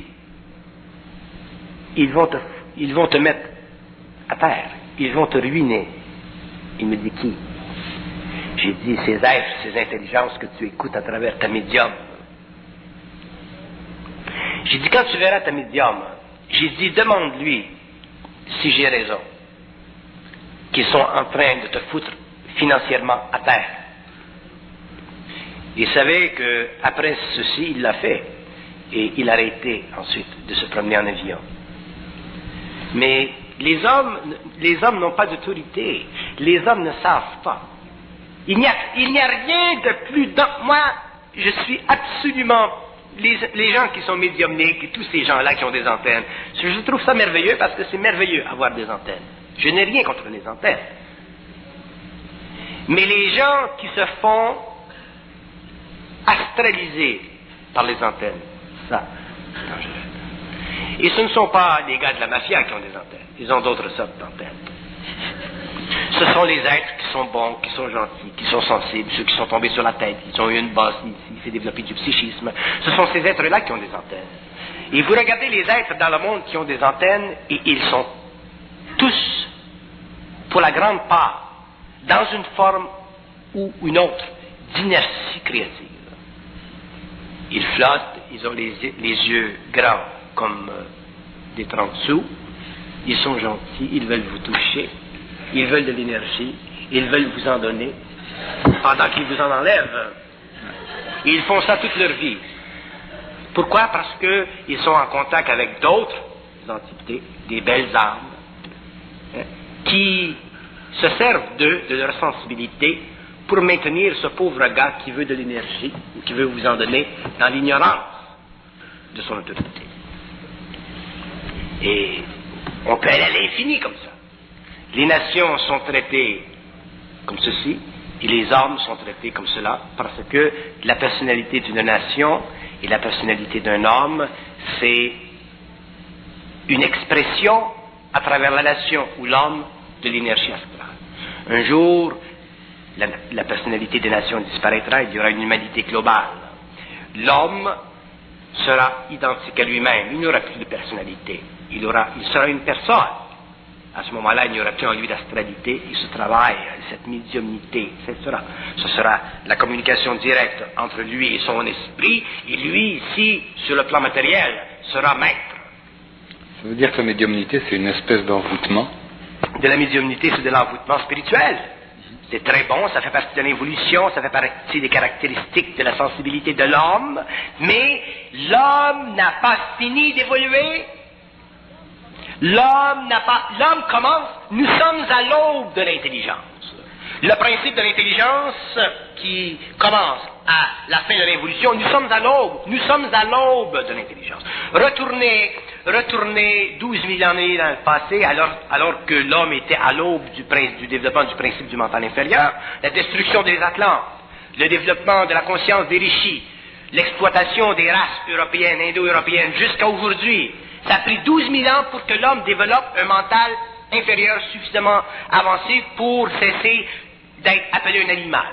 S2: ils vont te, ils vont te mettre à terre, ils vont te ruiner. Il me dit, qui? J'ai dit, ces êtres, ces intelligences que tu écoutes à travers ta médium. J'ai dit, quand tu verras ta médium, j'ai dit, demande-lui si j'ai raison, qu'ils sont en train de te foutre financièrement à terre. Et savez que après ceci, il l'a fait. Et il a arrêté ensuite de se promener en avion. Mais les hommes, les hommes n'ont pas d'autorité. Les hommes ne savent pas. Il n'y a, il n'y a rien de plus dans... Moi, je suis absolument... Les, les gens qui sont médiumniques et tous ces gens-là qui ont des antennes, je trouve ça merveilleux parce que c'est merveilleux avoir des antennes. Je n'ai rien contre les antennes. Mais les gens qui se font astraliser par les antennes, ça, c'est dangereux. Et ce ne sont pas les gars de la mafia qui ont des antennes. Ils ont d'autres sortes d'antennes. Ce sont les êtres qui sont bons, qui sont gentils, qui sont sensibles, ceux qui sont tombés sur la tête, ils ont eu une base ici, il s'est développé du psychisme. Ce sont ces êtres-là qui ont des antennes. Et vous regardez les êtres dans le monde qui ont des antennes, et ils sont tous, pour la grande part, dans une forme ou une autre d'inertie créative. Ils flottent, ils ont les, les yeux grands comme euh, des trente-sous, ils sont gentils, ils veulent vous toucher, ils veulent de l'énergie, ils veulent vous en donner, pendant qu'ils vous en enlèvent. Ils font ça toute leur vie. Pourquoi? Parce qu'ils sont en contact avec d'autres entités, des belles âmes, hein, qui se servent d'eux, de leur sensibilité, pour maintenir ce pauvre gars qui veut de l'énergie, ou qui veut vous en donner, dans l'ignorance de son autorité. Et on peut aller à l'infini comme ça. Les nations sont traitées comme ceci, et les hommes sont traités comme cela, parce que la personnalité d'une nation et la personnalité d'un homme, c'est une expression à travers la nation ou l'homme de l'énergie astrale. Un jour, la, la personnalité des nations disparaîtra, il y aura une humanité globale. L'homme sera identique à lui-même, il n'aura plus de personnalité, il, aura, il sera une personne. À ce moment-là, il n'y aura plus en lui d'astralité, il se travaille, cette médiumnité, et cetera. Ce sera la communication directe entre lui et son esprit, et lui, ici, sur le plan matériel, sera maître.
S1: Ça veut dire que la médiumnité, c'est une espèce d'envoûtement?
S2: De la médiumnité, c'est de l'envoûtement spirituel. C'est très bon, ça fait partie de l'évolution, ça fait partie des caractéristiques de la sensibilité de l'homme, mais l'homme n'a pas fini d'évoluer. L'homme n'a pas, l'homme commence, nous sommes à l'aube de l'intelligence. Le principe de l'intelligence qui commence à la fin de l'évolution, nous sommes à l'aube, nous sommes à l'aube de l'intelligence. Retournez, retournez douze mille années dans le passé, alors, alors que l'homme était à l'aube du, du développement du principe du mental inférieur, la destruction des Atlantes, le développement de la conscience des Rishis, l'exploitation des races européennes, indo-européennes, jusqu'à aujourd'hui. Ça a pris douze mille ans pour que l'homme développe un mental inférieur suffisamment avancé pour cesser d'être appelé un animal.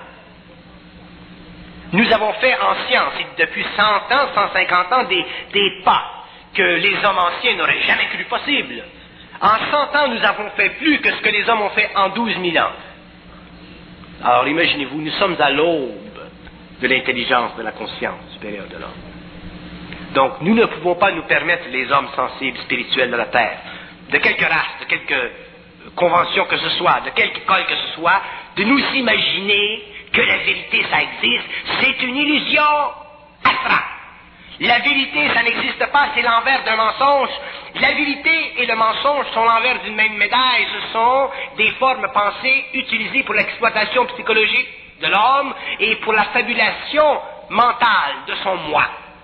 S2: Nous avons fait en science, et depuis cent ans, cent cinquante ans, des, des pas que les hommes anciens n'auraient jamais cru possible. En cent ans, nous avons fait plus que ce que les hommes ont fait en douze mille ans. Alors imaginez-vous, nous sommes à l'aube de l'intelligence, de la conscience supérieure de l'homme. Donc, nous ne pouvons pas nous permettre, les hommes sensibles, spirituels de la Terre, de quelque race, de quelque convention que ce soit, de quelque école que ce soit, de nous imaginer que la vérité, ça existe. C'est une illusion astrale. La vérité, ça n'existe pas, c'est l'envers d'un mensonge. La vérité et le mensonge sont l'envers d'une même médaille. Ce sont des formes pensées utilisées pour l'exploitation psychologique de l'homme et pour la fabulation mentale de son moi.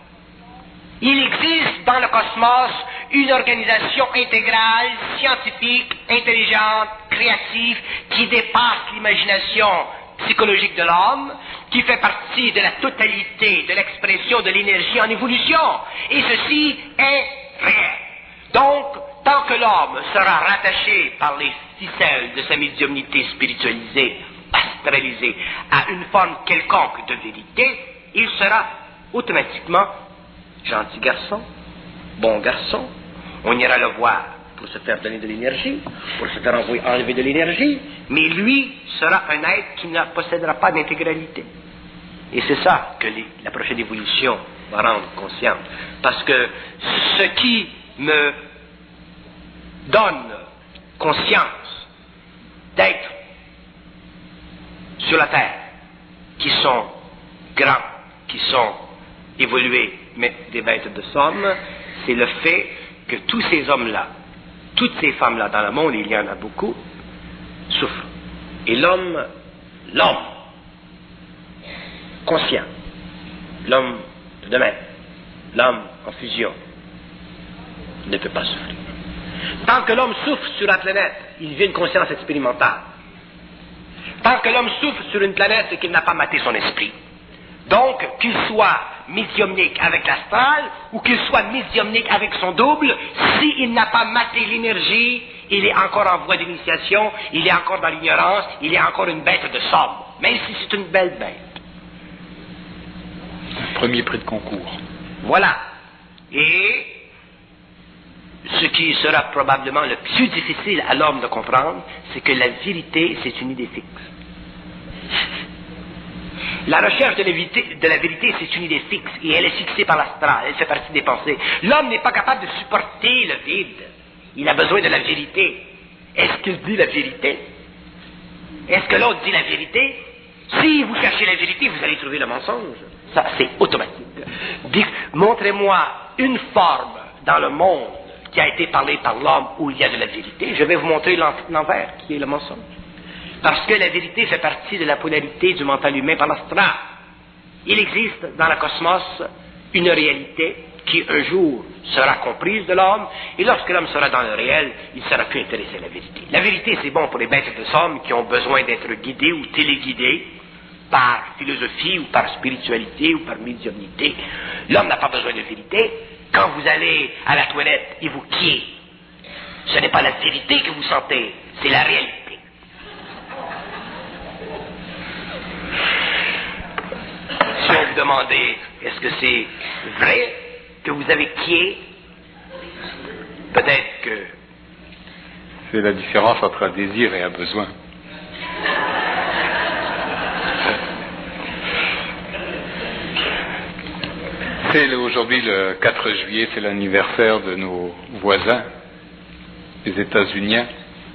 S2: Il existe dans le cosmos une organisation intégrale, scientifique, intelligente, créative, qui dépasse l'imagination psychologique de l'homme, qui fait partie de la totalité de l'expression de l'énergie en évolution. Et ceci est réel. Donc, tant que l'homme sera rattaché par les ficelles de sa médiumnité spiritualisée, astralisée, à une forme quelconque de vérité, il sera automatiquement gentil garçon, bon garçon, on ira le voir pour se faire donner de l'énergie, pour se faire envoyer, enlever de l'énergie, mais lui sera un être qui ne possédera pas d'intégralité. Et c'est ça que les, la prochaine évolution va rendre consciente. Parce que ce qui me donne conscience d'être sur la terre, qui sont grands, qui sont évolués, mais des bêtes de somme, c'est le fait que tous ces hommes-là, toutes ces femmes-là dans le monde, il y en a beaucoup, souffrent. Et l'homme, l'homme, conscient, l'homme de demain, l'homme en fusion, ne peut pas souffrir. Tant que l'homme souffre sur la planète, il vit une conscience expérimentale. Tant que l'homme souffre sur une planète, c'est qu'il n'a pas maté son esprit. Donc, qu'il soit médiumnique avec l'astral, ou qu'il soit médiumnique avec son double, s'il n'a pas maté l'énergie, il est encore en voie d'initiation, il est encore dans l'ignorance, il est encore une bête de somme, même si c'est une belle bête.
S1: Premier prix de concours.
S2: Voilà. Et ce qui sera probablement le plus difficile à l'homme de comprendre, c'est que la vérité, c'est une idée fixe. La recherche de la vérité, de la vérité, c'est une idée fixe, et elle est fixée par l'astral, elle fait partie des pensées. L'homme n'est pas capable de supporter le vide. Il a besoin de la vérité. Est-ce qu'il dit la vérité? Est-ce que l'autre dit la vérité? Si vous cherchez la vérité, vous allez trouver le mensonge. Ça, c'est automatique. Dites, montrez-moi une forme dans le monde qui a été parlée par l'homme où il y a de la vérité. Je vais vous montrer l'envers, qui est le mensonge. Parce que la vérité fait partie de la polarité du mental humain par l'astral. Il existe dans le cosmos une réalité qui un jour sera comprise de l'homme, et lorsque l'homme sera dans le réel, il ne sera plus intéressé à la vérité. La vérité, c'est bon pour les bêtes de somme qui ont besoin d'être guidées ou téléguidées par philosophie ou par spiritualité ou par médiumnité. L'homme n'a pas besoin de vérité. Quand vous allez à la toilette et vous quiez, ce n'est pas la vérité que vous sentez, c'est la réalité. Si on vous demandait, est-ce que c'est vrai que vous avez quié, peut-être que...
S1: C'est la différence entre un désir et un besoin. C'est aujourd'hui le quatre juillet, c'est l'anniversaire de nos voisins, les États-Unis.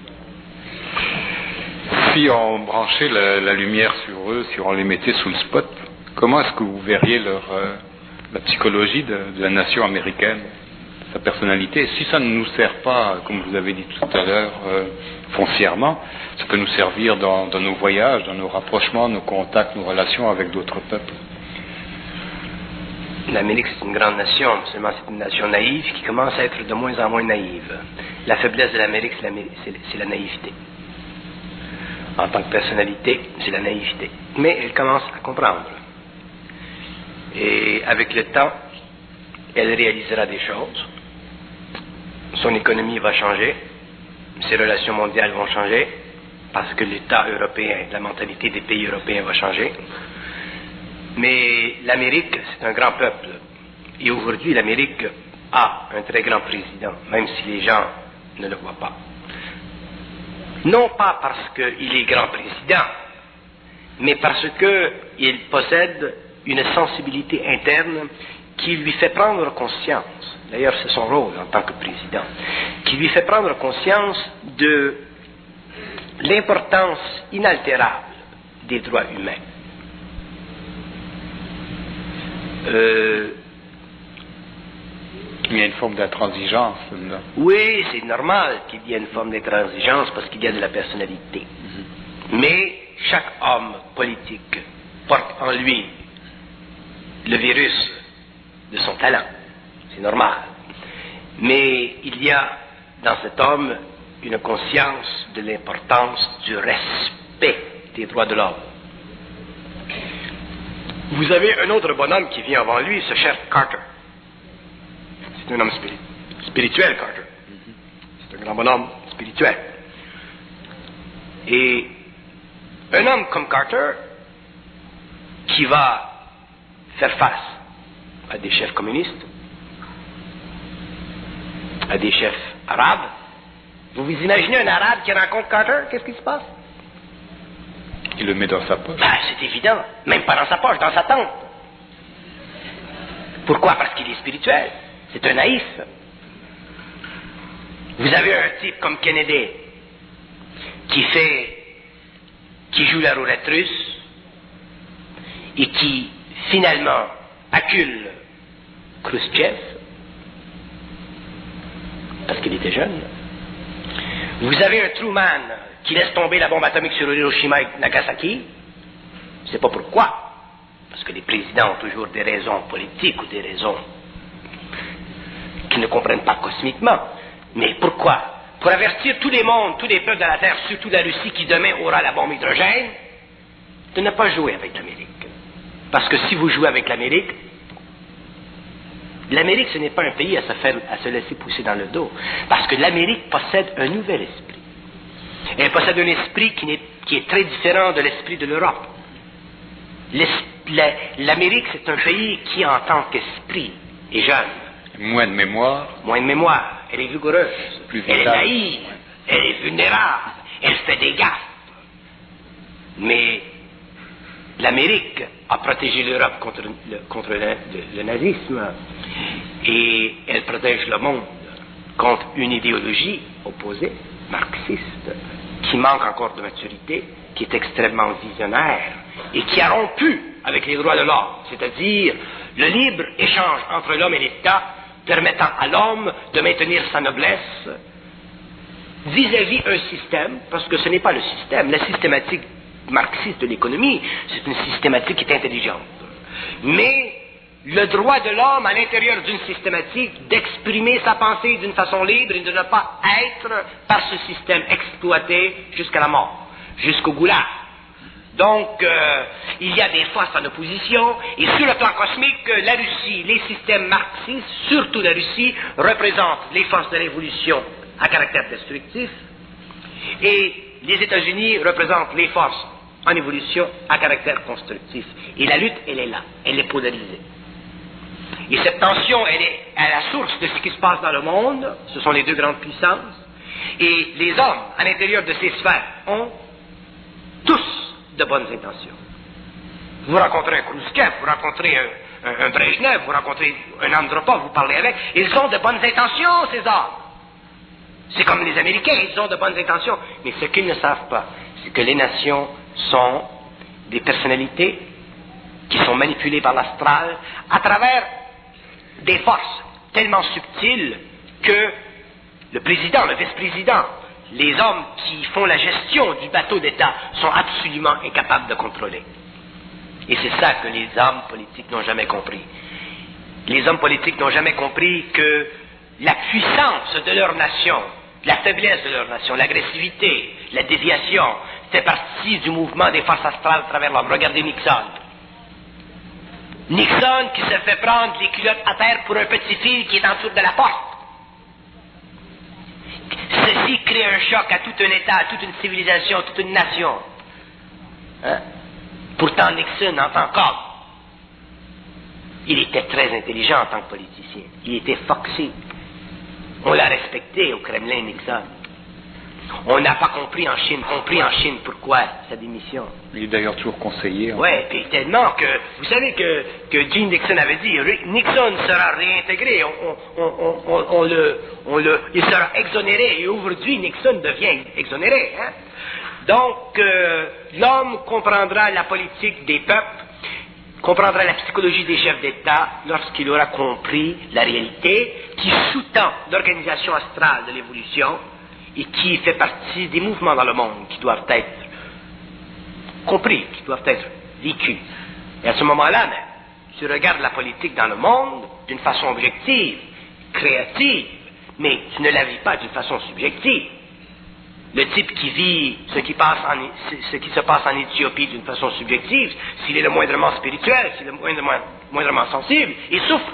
S1: Si on branchait la, la lumière sur eux, si on les mettait sous le spot, comment est-ce que vous verriez leur, euh, la psychologie de, de la nation américaine, sa personnalité? Si ça ne nous sert pas, comme vous avez dit tout à l'heure, euh, foncièrement, ça peut nous servir dans, dans nos voyages, dans nos rapprochements, nos contacts, nos relations avec d'autres peuples.
S2: L'Amérique, c'est une grande nation, seulement c'est une nation naïve qui commence à être de moins en moins naïve. La faiblesse de l'Amérique, c'est la, c'est, c'est la naïveté. En tant que personnalité, c'est la naïveté. Mais elle commence à comprendre. Et avec le temps, elle réalisera des choses. Son économie va changer, ses relations mondiales vont changer, parce que l'État européen, la mentalité des pays européens va changer. Mais l'Amérique, c'est un grand peuple. Et aujourd'hui, l'Amérique a un très grand président, même si les gens ne le voient pas. Non pas parce qu'il est grand président, mais parce qu'il possède une sensibilité interne qui lui fait prendre conscience, d'ailleurs c'est son rôle en tant que président, qui lui fait prendre conscience de l'importance inaltérable des droits humains. Euh,
S1: Il y a une forme d'intransigeance là.
S2: Oui, c'est normal qu'il y ait une forme d'intransigeance parce qu'il y a de la personnalité. Mm-hmm. Mais chaque homme politique porte en lui le virus de son talent. C'est normal. Mais il y a dans cet homme une conscience de l'importance du respect des droits de l'homme. Vous avez un autre bonhomme qui vient avant lui, ce cher Carter. C'est un homme spiri- spirituel, Carter. C'est un grand bonhomme spirituel. Et un homme comme Carter, qui va faire face à des chefs communistes, à des chefs arabes, vous vous imaginez un arabe qui rencontre Carter, qu'est-ce qui se passe?
S1: Il le met dans sa poche.
S2: Ben, c'est évident. Même pas dans sa poche, dans sa tente. Pourquoi? Parce qu'il est spirituel. C'est un naïf. Vous avez un type comme Kennedy qui fait, qui joue la roulette russe et qui finalement accule Khrouchtchev parce qu'il était jeune. Vous avez un Truman qui laisse tomber la bombe atomique sur Hiroshima et Nagasaki. Je ne sais pas pourquoi. Parce que les présidents ont toujours des raisons politiques ou des raisons qu'ils ne comprennent pas cosmiquement. Mais pourquoi? Pour avertir tous les mondes, tous les peuples de la Terre, surtout la Russie qui demain aura la bombe hydrogène, de ne pas jouer avec l'Amérique. Parce que si vous jouez avec l'Amérique, l'Amérique ce n'est pas un pays à se, faire, à se laisser pousser dans le dos. Parce que l'Amérique possède un nouvel esprit. Elle possède un esprit qui est, qui est très différent de l'esprit de l'Europe. L'Amérique, c'est un pays qui, en tant qu'esprit, est jeune.
S1: Moins de mémoire.
S2: Moins de mémoire. Elle est vigoureuse.
S1: Plus
S2: elle est
S1: vitale.
S2: naïve. Elle est vulnérable. Elle fait des gaffes. Mais l'Amérique a protégé l'Europe contre, le, contre le, le, le nazisme. Et elle protège le monde contre une idéologie opposée, marxiste, qui manque encore de maturité, qui est extrêmement visionnaire et qui a rompu avec les droits de l'homme, c'est-à-dire le libre échange entre l'homme et l'État, permettant à l'homme de maintenir sa noblesse vis-à-vis un système, parce que ce n'est pas le système, la systématique marxiste de l'économie, c'est une systématique qui est intelligente. Mais le droit de l'homme à l'intérieur d'une systématique d'exprimer sa pensée d'une façon libre et de ne pas être par ce système exploité jusqu'à la mort, jusqu'au goulag. Donc, euh, il y a des forces en opposition, et sur le plan cosmique, la Russie, les systèmes marxistes, surtout la Russie, représentent les forces de l'évolution à caractère destructif, et les États-Unis représentent les forces en évolution à caractère constructif. Et la lutte, elle est là, elle est polarisée. Et cette tension, elle est à la source de ce qui se passe dans le monde, ce sont les deux grandes puissances, et les hommes à l'intérieur de ces sphères ont tous de bonnes intentions. Vous rencontrez un Khrouchtchev, vous rencontrez un, un, un Brejnev, vous rencontrez un Andropov, vous parlez avec, ils ont de bonnes intentions, ces hommes. C'est comme les Américains, ils ont de bonnes intentions. Mais ce qu'ils ne savent pas, c'est que les nations sont des personnalités qui sont manipulées par l'astral à travers des forces tellement subtiles que le président, le vice-président, les hommes qui font la gestion du bateau d'État sont absolument incapables de contrôler. Et c'est ça que les hommes politiques n'ont jamais compris. Les hommes politiques n'ont jamais compris que la puissance de leur nation, la faiblesse de leur nation, l'agressivité, la déviation, fait partie du mouvement des forces astrales à travers l'homme. Regardez Nixon. Nixon qui se fait prendre les culottes à terre pour un petit fil qui est en dessous de la porte. Ceci crée un choc à tout un État, à toute une civilisation, à toute une nation. Hein? Pourtant, Nixon, en tant qu'homme, il était très intelligent en tant que politicien. Il était foxy. On l'a respecté au Kremlin, Nixon. On n'a pas compris en Chine, compris en Chine pourquoi sa démission.
S1: Il est d'ailleurs toujours conseillé.
S2: Oui, puis tellement que, vous savez que, que Gene Nixon avait dit, Nixon sera réintégré, on, on, on, on, on, le, on le, il sera exonéré, et aujourd'hui Nixon devient exonéré. Hein? Donc, euh, l'homme comprendra la politique des peuples, comprendra la psychologie des chefs d'État lorsqu'il aura compris la réalité qui sous-tend l'organisation astrale de l'évolution, et qui fait partie des mouvements dans le monde qui doivent être compris, qui doivent être vécus. Et à ce moment-là, même, tu regardes la politique dans le monde d'une façon objective, créative, mais tu ne la vis pas d'une façon subjective. Le type qui vit ce qui, passe en, ce qui se passe en Éthiopie d'une façon subjective, s'il est le moindrement spirituel, s'il est le moindrement, moindrement sensible, il souffre.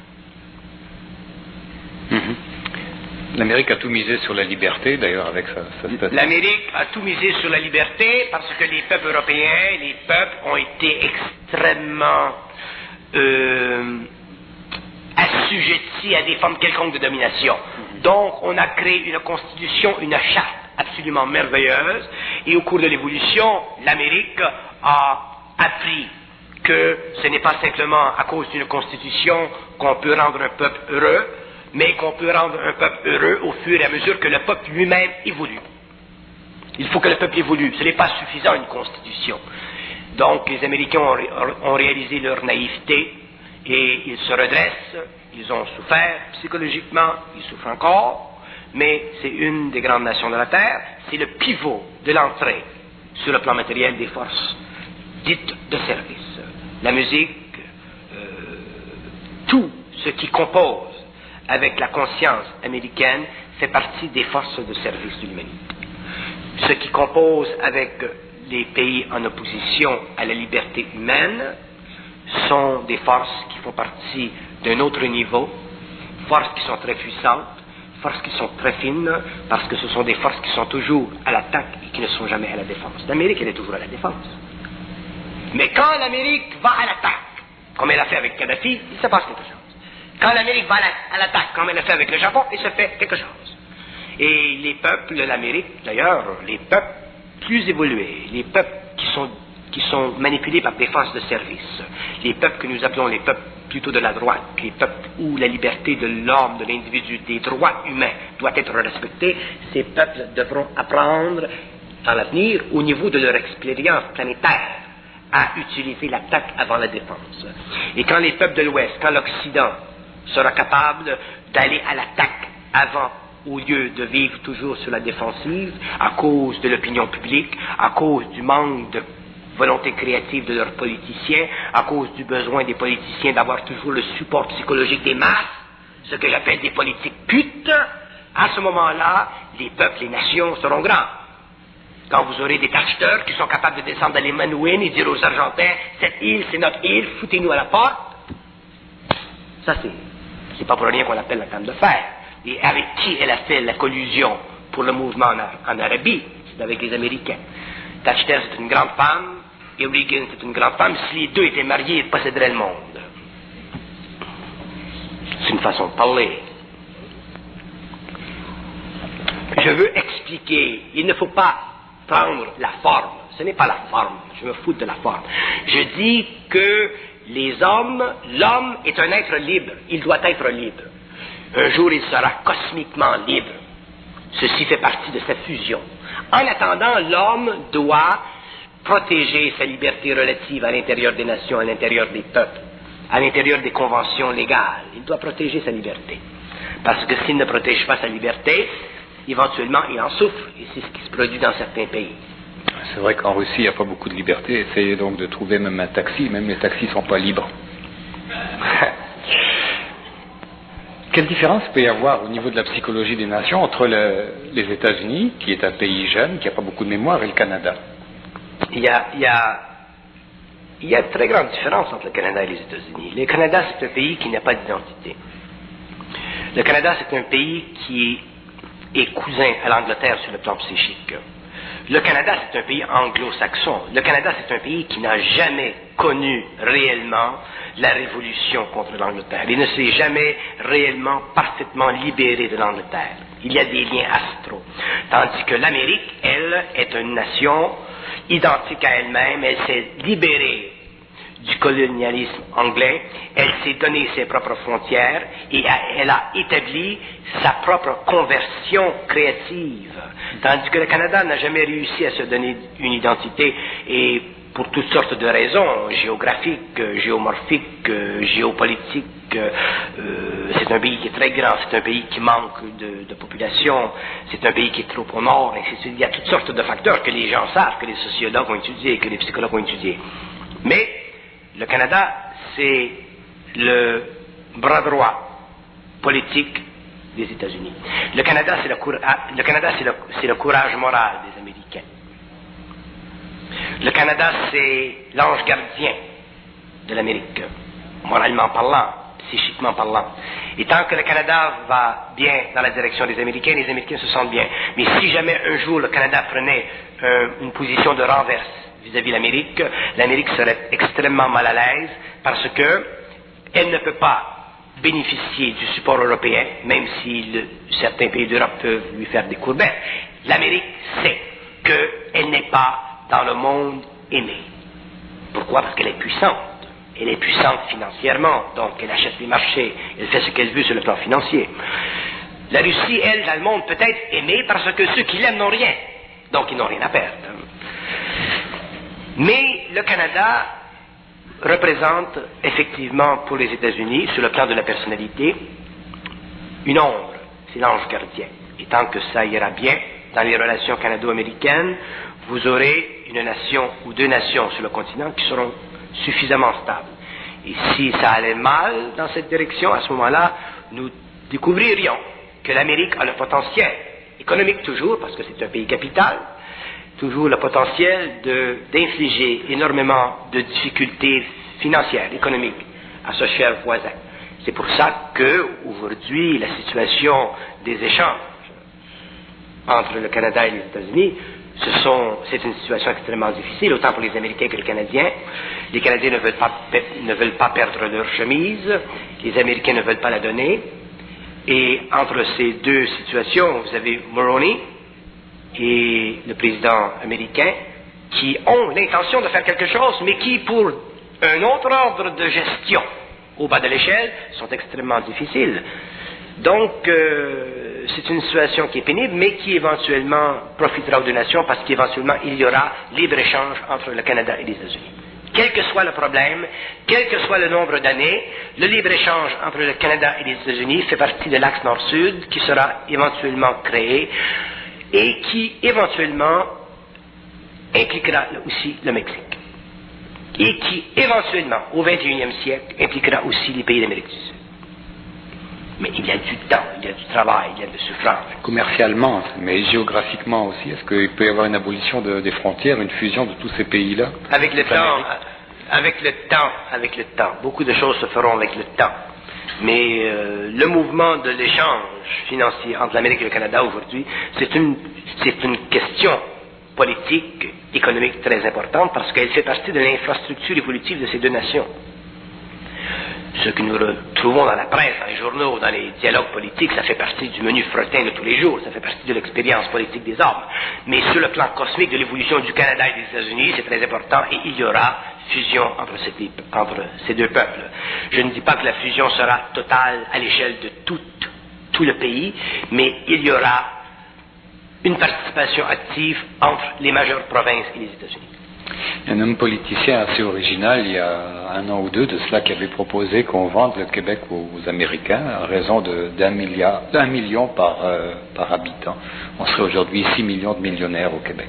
S1: Mm-hmm. L'Amérique a tout misé sur la liberté, d'ailleurs, avec sa, sa statue.
S2: L'Amérique a tout misé sur la liberté parce que les peuples européens, les peuples ont été extrêmement euh, assujettis à des formes quelconques de domination. Donc, on a créé une constitution, une charte absolument merveilleuse, et au cours de l'évolution, l'Amérique a appris que ce n'est pas simplement à cause d'une constitution qu'on peut rendre un peuple heureux, mais qu'on peut rendre un peuple heureux au fur et à mesure que le peuple lui-même évolue. Il faut que le peuple évolue. Ce n'est pas suffisant, une constitution. Donc, les Américains ont, ré ont réalisé leur naïveté et ils se redressent. Ils ont souffert psychologiquement, ils souffrent encore, mais c'est une des grandes nations de la Terre. C'est le pivot de l'entrée sur le plan matériel des forces dites de service. La musique, euh, tout ce qui compose avec la conscience américaine, fait partie des forces de service de l'humanité. Ce qui compose avec les pays en opposition à la liberté humaine sont des forces qui font partie d'un autre niveau, forces qui sont très puissantes, forces qui sont très fines, parce que ce sont des forces qui sont toujours à l'attaque et qui ne sont jamais à la défense. L'Amérique, elle est toujours à la défense. Mais quand l'Amérique va à l'attaque, comme elle a fait avec Kadhafi, il se passe quelque chose. Quand l'Amérique va à l'attaque, comme elle a fait avec le Japon, il se fait quelque chose. Et les peuples de l'Amérique, d'ailleurs, les peuples plus évolués, les peuples qui sont, qui sont manipulés par des forces de service, les peuples que nous appelons les peuples plutôt de la droite, les peuples où la liberté de l'homme, de l'individu, des droits humains doit être respectée, ces peuples devront apprendre dans l'avenir, au niveau de leur expérience planétaire, à utiliser l'attaque avant la défense. Et quand les peuples de l'Ouest, quand l'Occident sera capable d'aller à l'attaque avant, au lieu de vivre toujours sur la défensive, à cause de l'opinion publique, à cause du manque de volonté créative de leurs politiciens, à cause du besoin des politiciens d'avoir toujours le support psychologique des masses, ce que j'appelle des politiques putes, à ce moment-là, les peuples, les nations seront grands. Quand vous aurez des tacheteurs qui sont capables de descendre dans les Manouines et dire aux Argentins, cette île, c'est notre île, foutez-nous à la porte, ça c'est, c'est pas pour rien qu'on l'appelle la Femme de Fer. Et avec qui elle a fait la collusion pour le mouvement en, en Arabie? C'est avec les Américains. Thatcher, c'est une grande femme, et Reagan, c'est une grande femme. Si les deux étaient mariés, ils posséderaient le monde. C'est une façon de parler. Je veux expliquer, il ne faut pas prendre la forme. Ce n'est pas la forme, je me fous de la forme. Je dis que les hommes, l'homme est un être libre, il doit être libre. Un jour, il sera cosmiquement libre. Ceci fait partie de cette fusion. En attendant, l'homme doit protéger sa liberté relative à l'intérieur des nations, à l'intérieur des peuples, à l'intérieur des conventions légales. Il doit protéger sa liberté. Parce que s'il ne protège pas sa liberté, éventuellement, il en souffre. Et c'est ce qui se produit dans certains pays.
S1: C'est vrai qu'en Russie, il n'y a pas beaucoup de liberté. Essayez donc de trouver même un taxi. Même les taxis ne sont pas libres. Quelle différence peut y avoir au niveau de la psychologie des nations entre le, les États-Unis, qui est un pays jeune, qui n'a pas beaucoup de mémoire, et le Canada?
S2: Il y a, il y a, il y a une très grande différence entre le Canada et les États-Unis. Le Canada, c'est un pays qui n'a pas d'identité. Le Canada, c'est un pays qui est cousin à l'Angleterre sur le plan psychique. Le Canada, c'est un pays anglo-saxon. Le Canada, c'est un pays qui n'a jamais connu réellement la révolution contre l'Angleterre. Il ne s'est jamais réellement parfaitement libéré de l'Angleterre. Il y a des liens astraux. Tandis que l'Amérique, elle, est une nation identique à elle-même. Elle s'est libérée du colonialisme anglais. Elle s'est donné ses propres frontières et elle a établi sa propre conversion créative. Tandis que le Canada n'a jamais réussi à se donner une identité et pour toutes sortes de raisons, géographiques, géomorphiques, géopolitiques. Euh, c'est un pays qui est très grand, c'est un pays qui manque de, de population, c'est un pays qui est trop au nord, et il y a toutes sortes de facteurs que les gens savent, que les sociologues ont étudiés, que les psychologues ont étudiés. Mais le Canada, c'est le bras droit politique des États-Unis. Le Canada, c'est le, le, Canada, c'est le, c'est le courage moral des Américains. Le Canada, c'est l'ange gardien de l'Amérique, moralement parlant, psychiquement parlant. Et tant que le Canada va bien dans la direction des Américains, les Américains se sentent bien. Mais si jamais un jour le Canada prenait euh, une position de renverse vis-à-vis de l'Amérique, l'Amérique serait extrêmement mal à l'aise parce que elle ne peut pas bénéficier du support européen, même si le, certains pays d'Europe peuvent lui faire des courbettes. L'Amérique sait qu'elle n'est pas dans le monde aimé. Pourquoi? Parce qu'elle est puissante. Elle est puissante financièrement, donc elle achète les marchés, elle fait ce qu'elle veut sur le plan financier. La Russie, elle, dans le monde, peut être aimée parce que ceux qui l'aiment n'ont rien. Donc ils n'ont rien à perdre. Mais le Canada représente effectivement pour les États-Unis, sur le plan de la personnalité, une ombre. C'est l'ange gardien. Et tant que ça ira bien dans les relations canado-américaines, vous aurez une nation ou deux nations sur le continent qui seront suffisamment stables. Et si ça allait mal dans cette direction, à ce moment-là, nous découvririons que l'Amérique a le potentiel, économique toujours, parce que c'est un pays capital, toujours le potentiel de, d'infliger énormément de difficultés financières, économiques, à ce cher voisin. C'est pour ça que, aujourd'hui, la situation des échanges entre le Canada et les États-Unis, ce sont, c'est une situation extrêmement difficile, autant pour les Américains que les Canadiens. Les Canadiens ne veulent pas, ne veulent pas perdre leur chemise, les Américains ne veulent pas la donner. Et entre ces deux situations, vous avez Mulroney et le président américain qui ont l'intention de faire quelque chose, mais qui, pour un autre ordre de gestion au bas de l'échelle, sont extrêmement difficiles. Donc, euh, c'est une situation qui est pénible, mais qui éventuellement profitera aux deux nations, parce qu'éventuellement, il y aura libre-échange entre le Canada et les États-Unis. quel que soit le problème, quel que soit le nombre d'années, le libre-échange entre le Canada et les États-Unis fait partie de l'axe nord-sud qui sera éventuellement créé et qui éventuellement impliquera aussi le Mexique. Et qui éventuellement, au vingt et unième siècle, impliquera aussi les pays d'Amérique du Sud. Mais il y a du temps, il y a du travail, il y a de souffrance.
S1: Commercialement, mais géographiquement aussi, est-ce qu'il peut y avoir une abolition de, des frontières, une fusion de tous ces pays-là?
S2: Avec le temps, avec le temps, avec le temps. Beaucoup de choses se feront avec le temps. Mais euh, le mouvement de l'échange financier entre l'Amérique et le Canada aujourd'hui, c'est une, c'est une question politique, économique très importante parce qu'elle fait partie de l'infrastructure évolutive de ces deux nations. Ce que nous retrouvons dans la presse, dans les journaux, dans les dialogues politiques, ça fait partie du menu fretin de tous les jours, ça fait partie de l'expérience politique des hommes. Mais sur le plan cosmique de l'évolution du Canada et des États-Unis, c'est très important et il y aura fusion entre ces, entre ces deux peuples. Je ne dis pas que la fusion sera totale à l'échelle de tout, tout le pays, mais il y aura une participation active entre les majeures provinces et les États-Unis.
S1: Un homme politicien assez original, il y a un an ou deux de cela, qui avait proposé qu'on vende le Québec aux Américains à raison d'un milliard, d'un million par, euh, par habitant. On serait aujourd'hui six millions de millionnaires au Québec.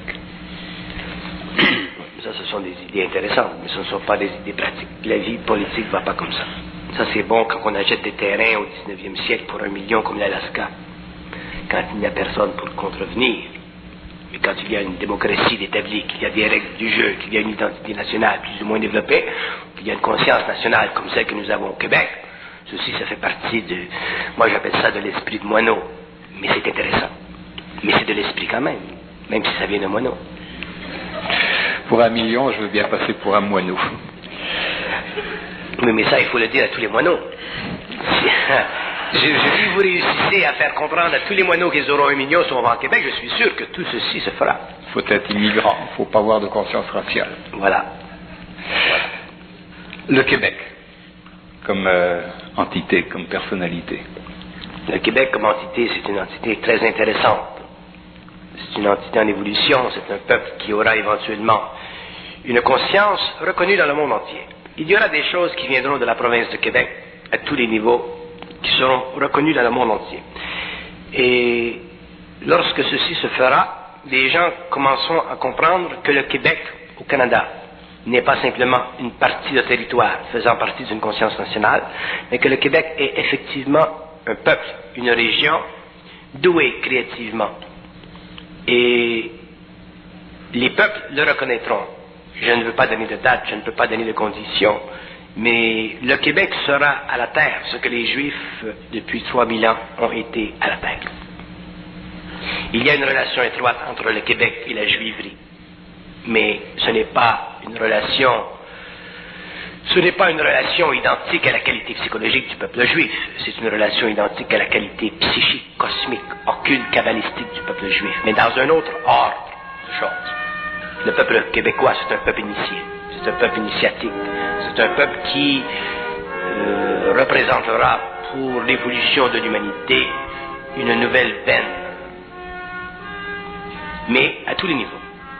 S2: Ça, ce sont des idées intéressantes, mais ce ne sont pas des idées pratiques. La vie politique ne va pas comme ça. Ça, c'est bon quand on achète des terrains au dix-neuvième siècle pour un million comme l'Alaska, quand il n'y a personne pour contrevenir. Mais quand il y a une démocratie établie, qu'il y a des règles du jeu, qu'il y a une identité nationale plus ou moins développée, qu'il y a une conscience nationale comme celle que nous avons au Québec, ceci, ça fait partie de... Moi, j'appelle ça de l'esprit de moineau. Mais c'est intéressant. Mais c'est de l'esprit quand même, même si ça vient de moineau.
S1: Pour un million, je veux bien passer pour un moineau.
S2: Oui, mais ça, il faut le dire à tous les moineaux. Je, je, si vous réussissez à faire comprendre à tous les moineaux qu'ils auront un million si on va en Québec, je suis sûr que tout ceci se fera.
S1: Il faut être immigrant, il ne faut pas avoir de conscience raciale.
S2: Voilà.
S1: voilà. Le Québec, comme euh, entité, comme personnalité.
S2: Le Québec comme entité, c'est une entité très intéressante. C'est une entité en évolution, c'est un peuple qui aura éventuellement une conscience reconnue dans le monde entier. Il y aura des choses qui viendront de la province de Québec à tous les niveaux, qui seront reconnus dans le monde entier. Et lorsque ceci se fera, les gens commenceront à comprendre que le Québec au Canada n'est pas simplement une partie de territoire faisant partie d'une conscience nationale, mais que le Québec est effectivement un peuple, une région douée créativement. Et les peuples le reconnaîtront. Je ne veux pas donner de date, je ne peux pas donner de conditions, mais le Québec sera à la terre ce que les Juifs, depuis trois mille ans, ont été à la terre. Il y a une relation étroite entre le Québec et la juiverie, mais ce n'est pas une relation, ce n'est pas une relation identique à la qualité psychologique du peuple juif, c'est une relation identique à la qualité psychique, cosmique, occulte, kabbalistique du peuple juif, mais dans un autre ordre de choses. Le peuple québécois, c'est un peuple initié, c'est un peuple initiatique, c'est un peuple qui euh, représentera pour l'évolution de l'humanité une nouvelle veine, mais à tous les niveaux.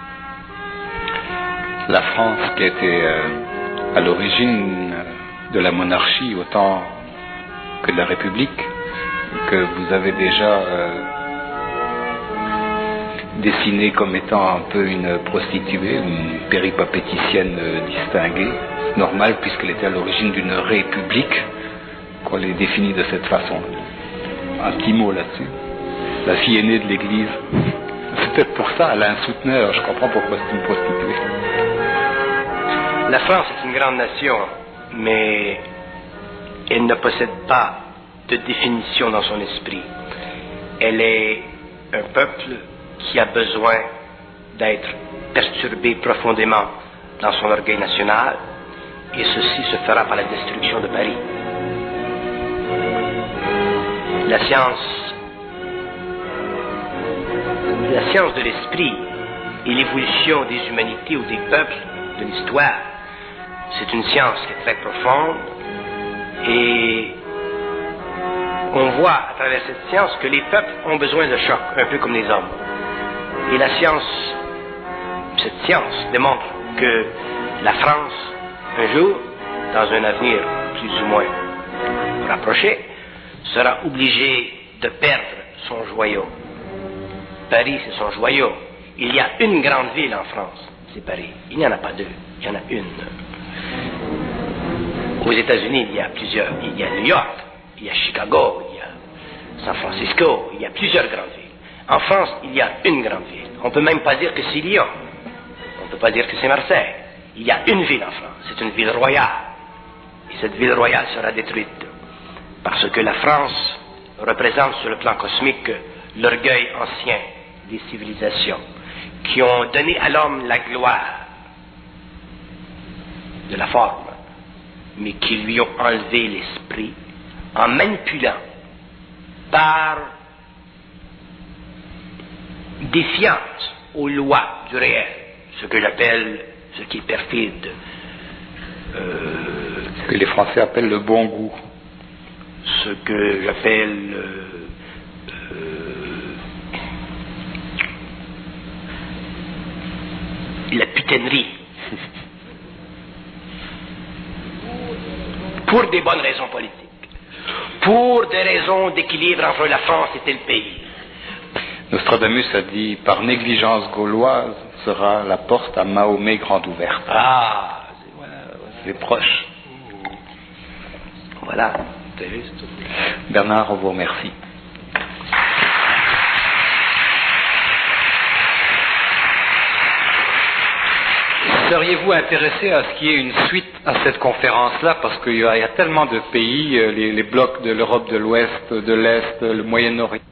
S1: La France, qui a été euh, à l'origine de la monarchie autant que de la République, que vous avez déjà euh, dessinée comme étant un peu une prostituée, une péripapéticienne euh, distinguée, normal puisqu'elle était à l'origine d'une république, qu'on les définit de cette façon. Un petit mot là-dessus. La fille aînée de l'Église. C'est peut-être pour ça, elle a un souteneur, je comprends pourquoi c'est une prostituée.
S2: La France est une grande nation, mais elle ne possède pas de définition dans son esprit. Elle est un peuple qui a besoin d'être perturbé profondément dans son orgueil national, et ceci se fera par la destruction de Paris. La science, la science de l'esprit et l'évolution des humanités ou des peuples de l'histoire, c'est une science qui est très profonde, et on voit à travers cette science que les peuples ont besoin de choc, un peu comme les hommes. Et la science, cette science démontre que la France un jour, dans un avenir plus ou moins rapproché, sera obligé de perdre son joyau. Paris, c'est son joyau. Il y a une grande ville en France, c'est Paris. Il n'y en a pas deux, il y en a une. Aux États-Unis, il y a plusieurs. Il y a New York, il y a Chicago, il y a San Francisco, il y a plusieurs grandes villes. En France, il y a une grande ville. On ne peut même pas dire que c'est Lyon. On ne peut pas dire que c'est Marseille. Il y a une ville en France. C'est une ville royale. Et cette ville royale sera détruite. Parce que la France représente sur le plan cosmique l'orgueil ancien des civilisations qui ont donné à l'homme la gloire de la forme, mais qui lui ont enlevé l'esprit en manipulant par défiance aux lois du réel, ce que j'appelle, ce qui est perfide, euh,
S1: ce que les Français appellent le bon goût,
S2: ce que j'appelle euh, euh, la putainerie, pour des bonnes raisons politiques, pour des raisons d'équilibre entre la France et tel pays.
S1: Nostradamus a dit, par négligence gauloise sera la porte à Mahomet grande ouverte.
S2: Ah,
S1: c'est, voilà, c'est proche.
S2: Voilà, c'est juste.
S1: Bernard, on vous remercie. Seriez-vous intéressé à ce qu'il y ait une suite à cette conférence-là, parce qu'il y a, il y a tellement de pays, les, les blocs de l'Europe de l'Ouest, de l'Est, le Moyen-Orient.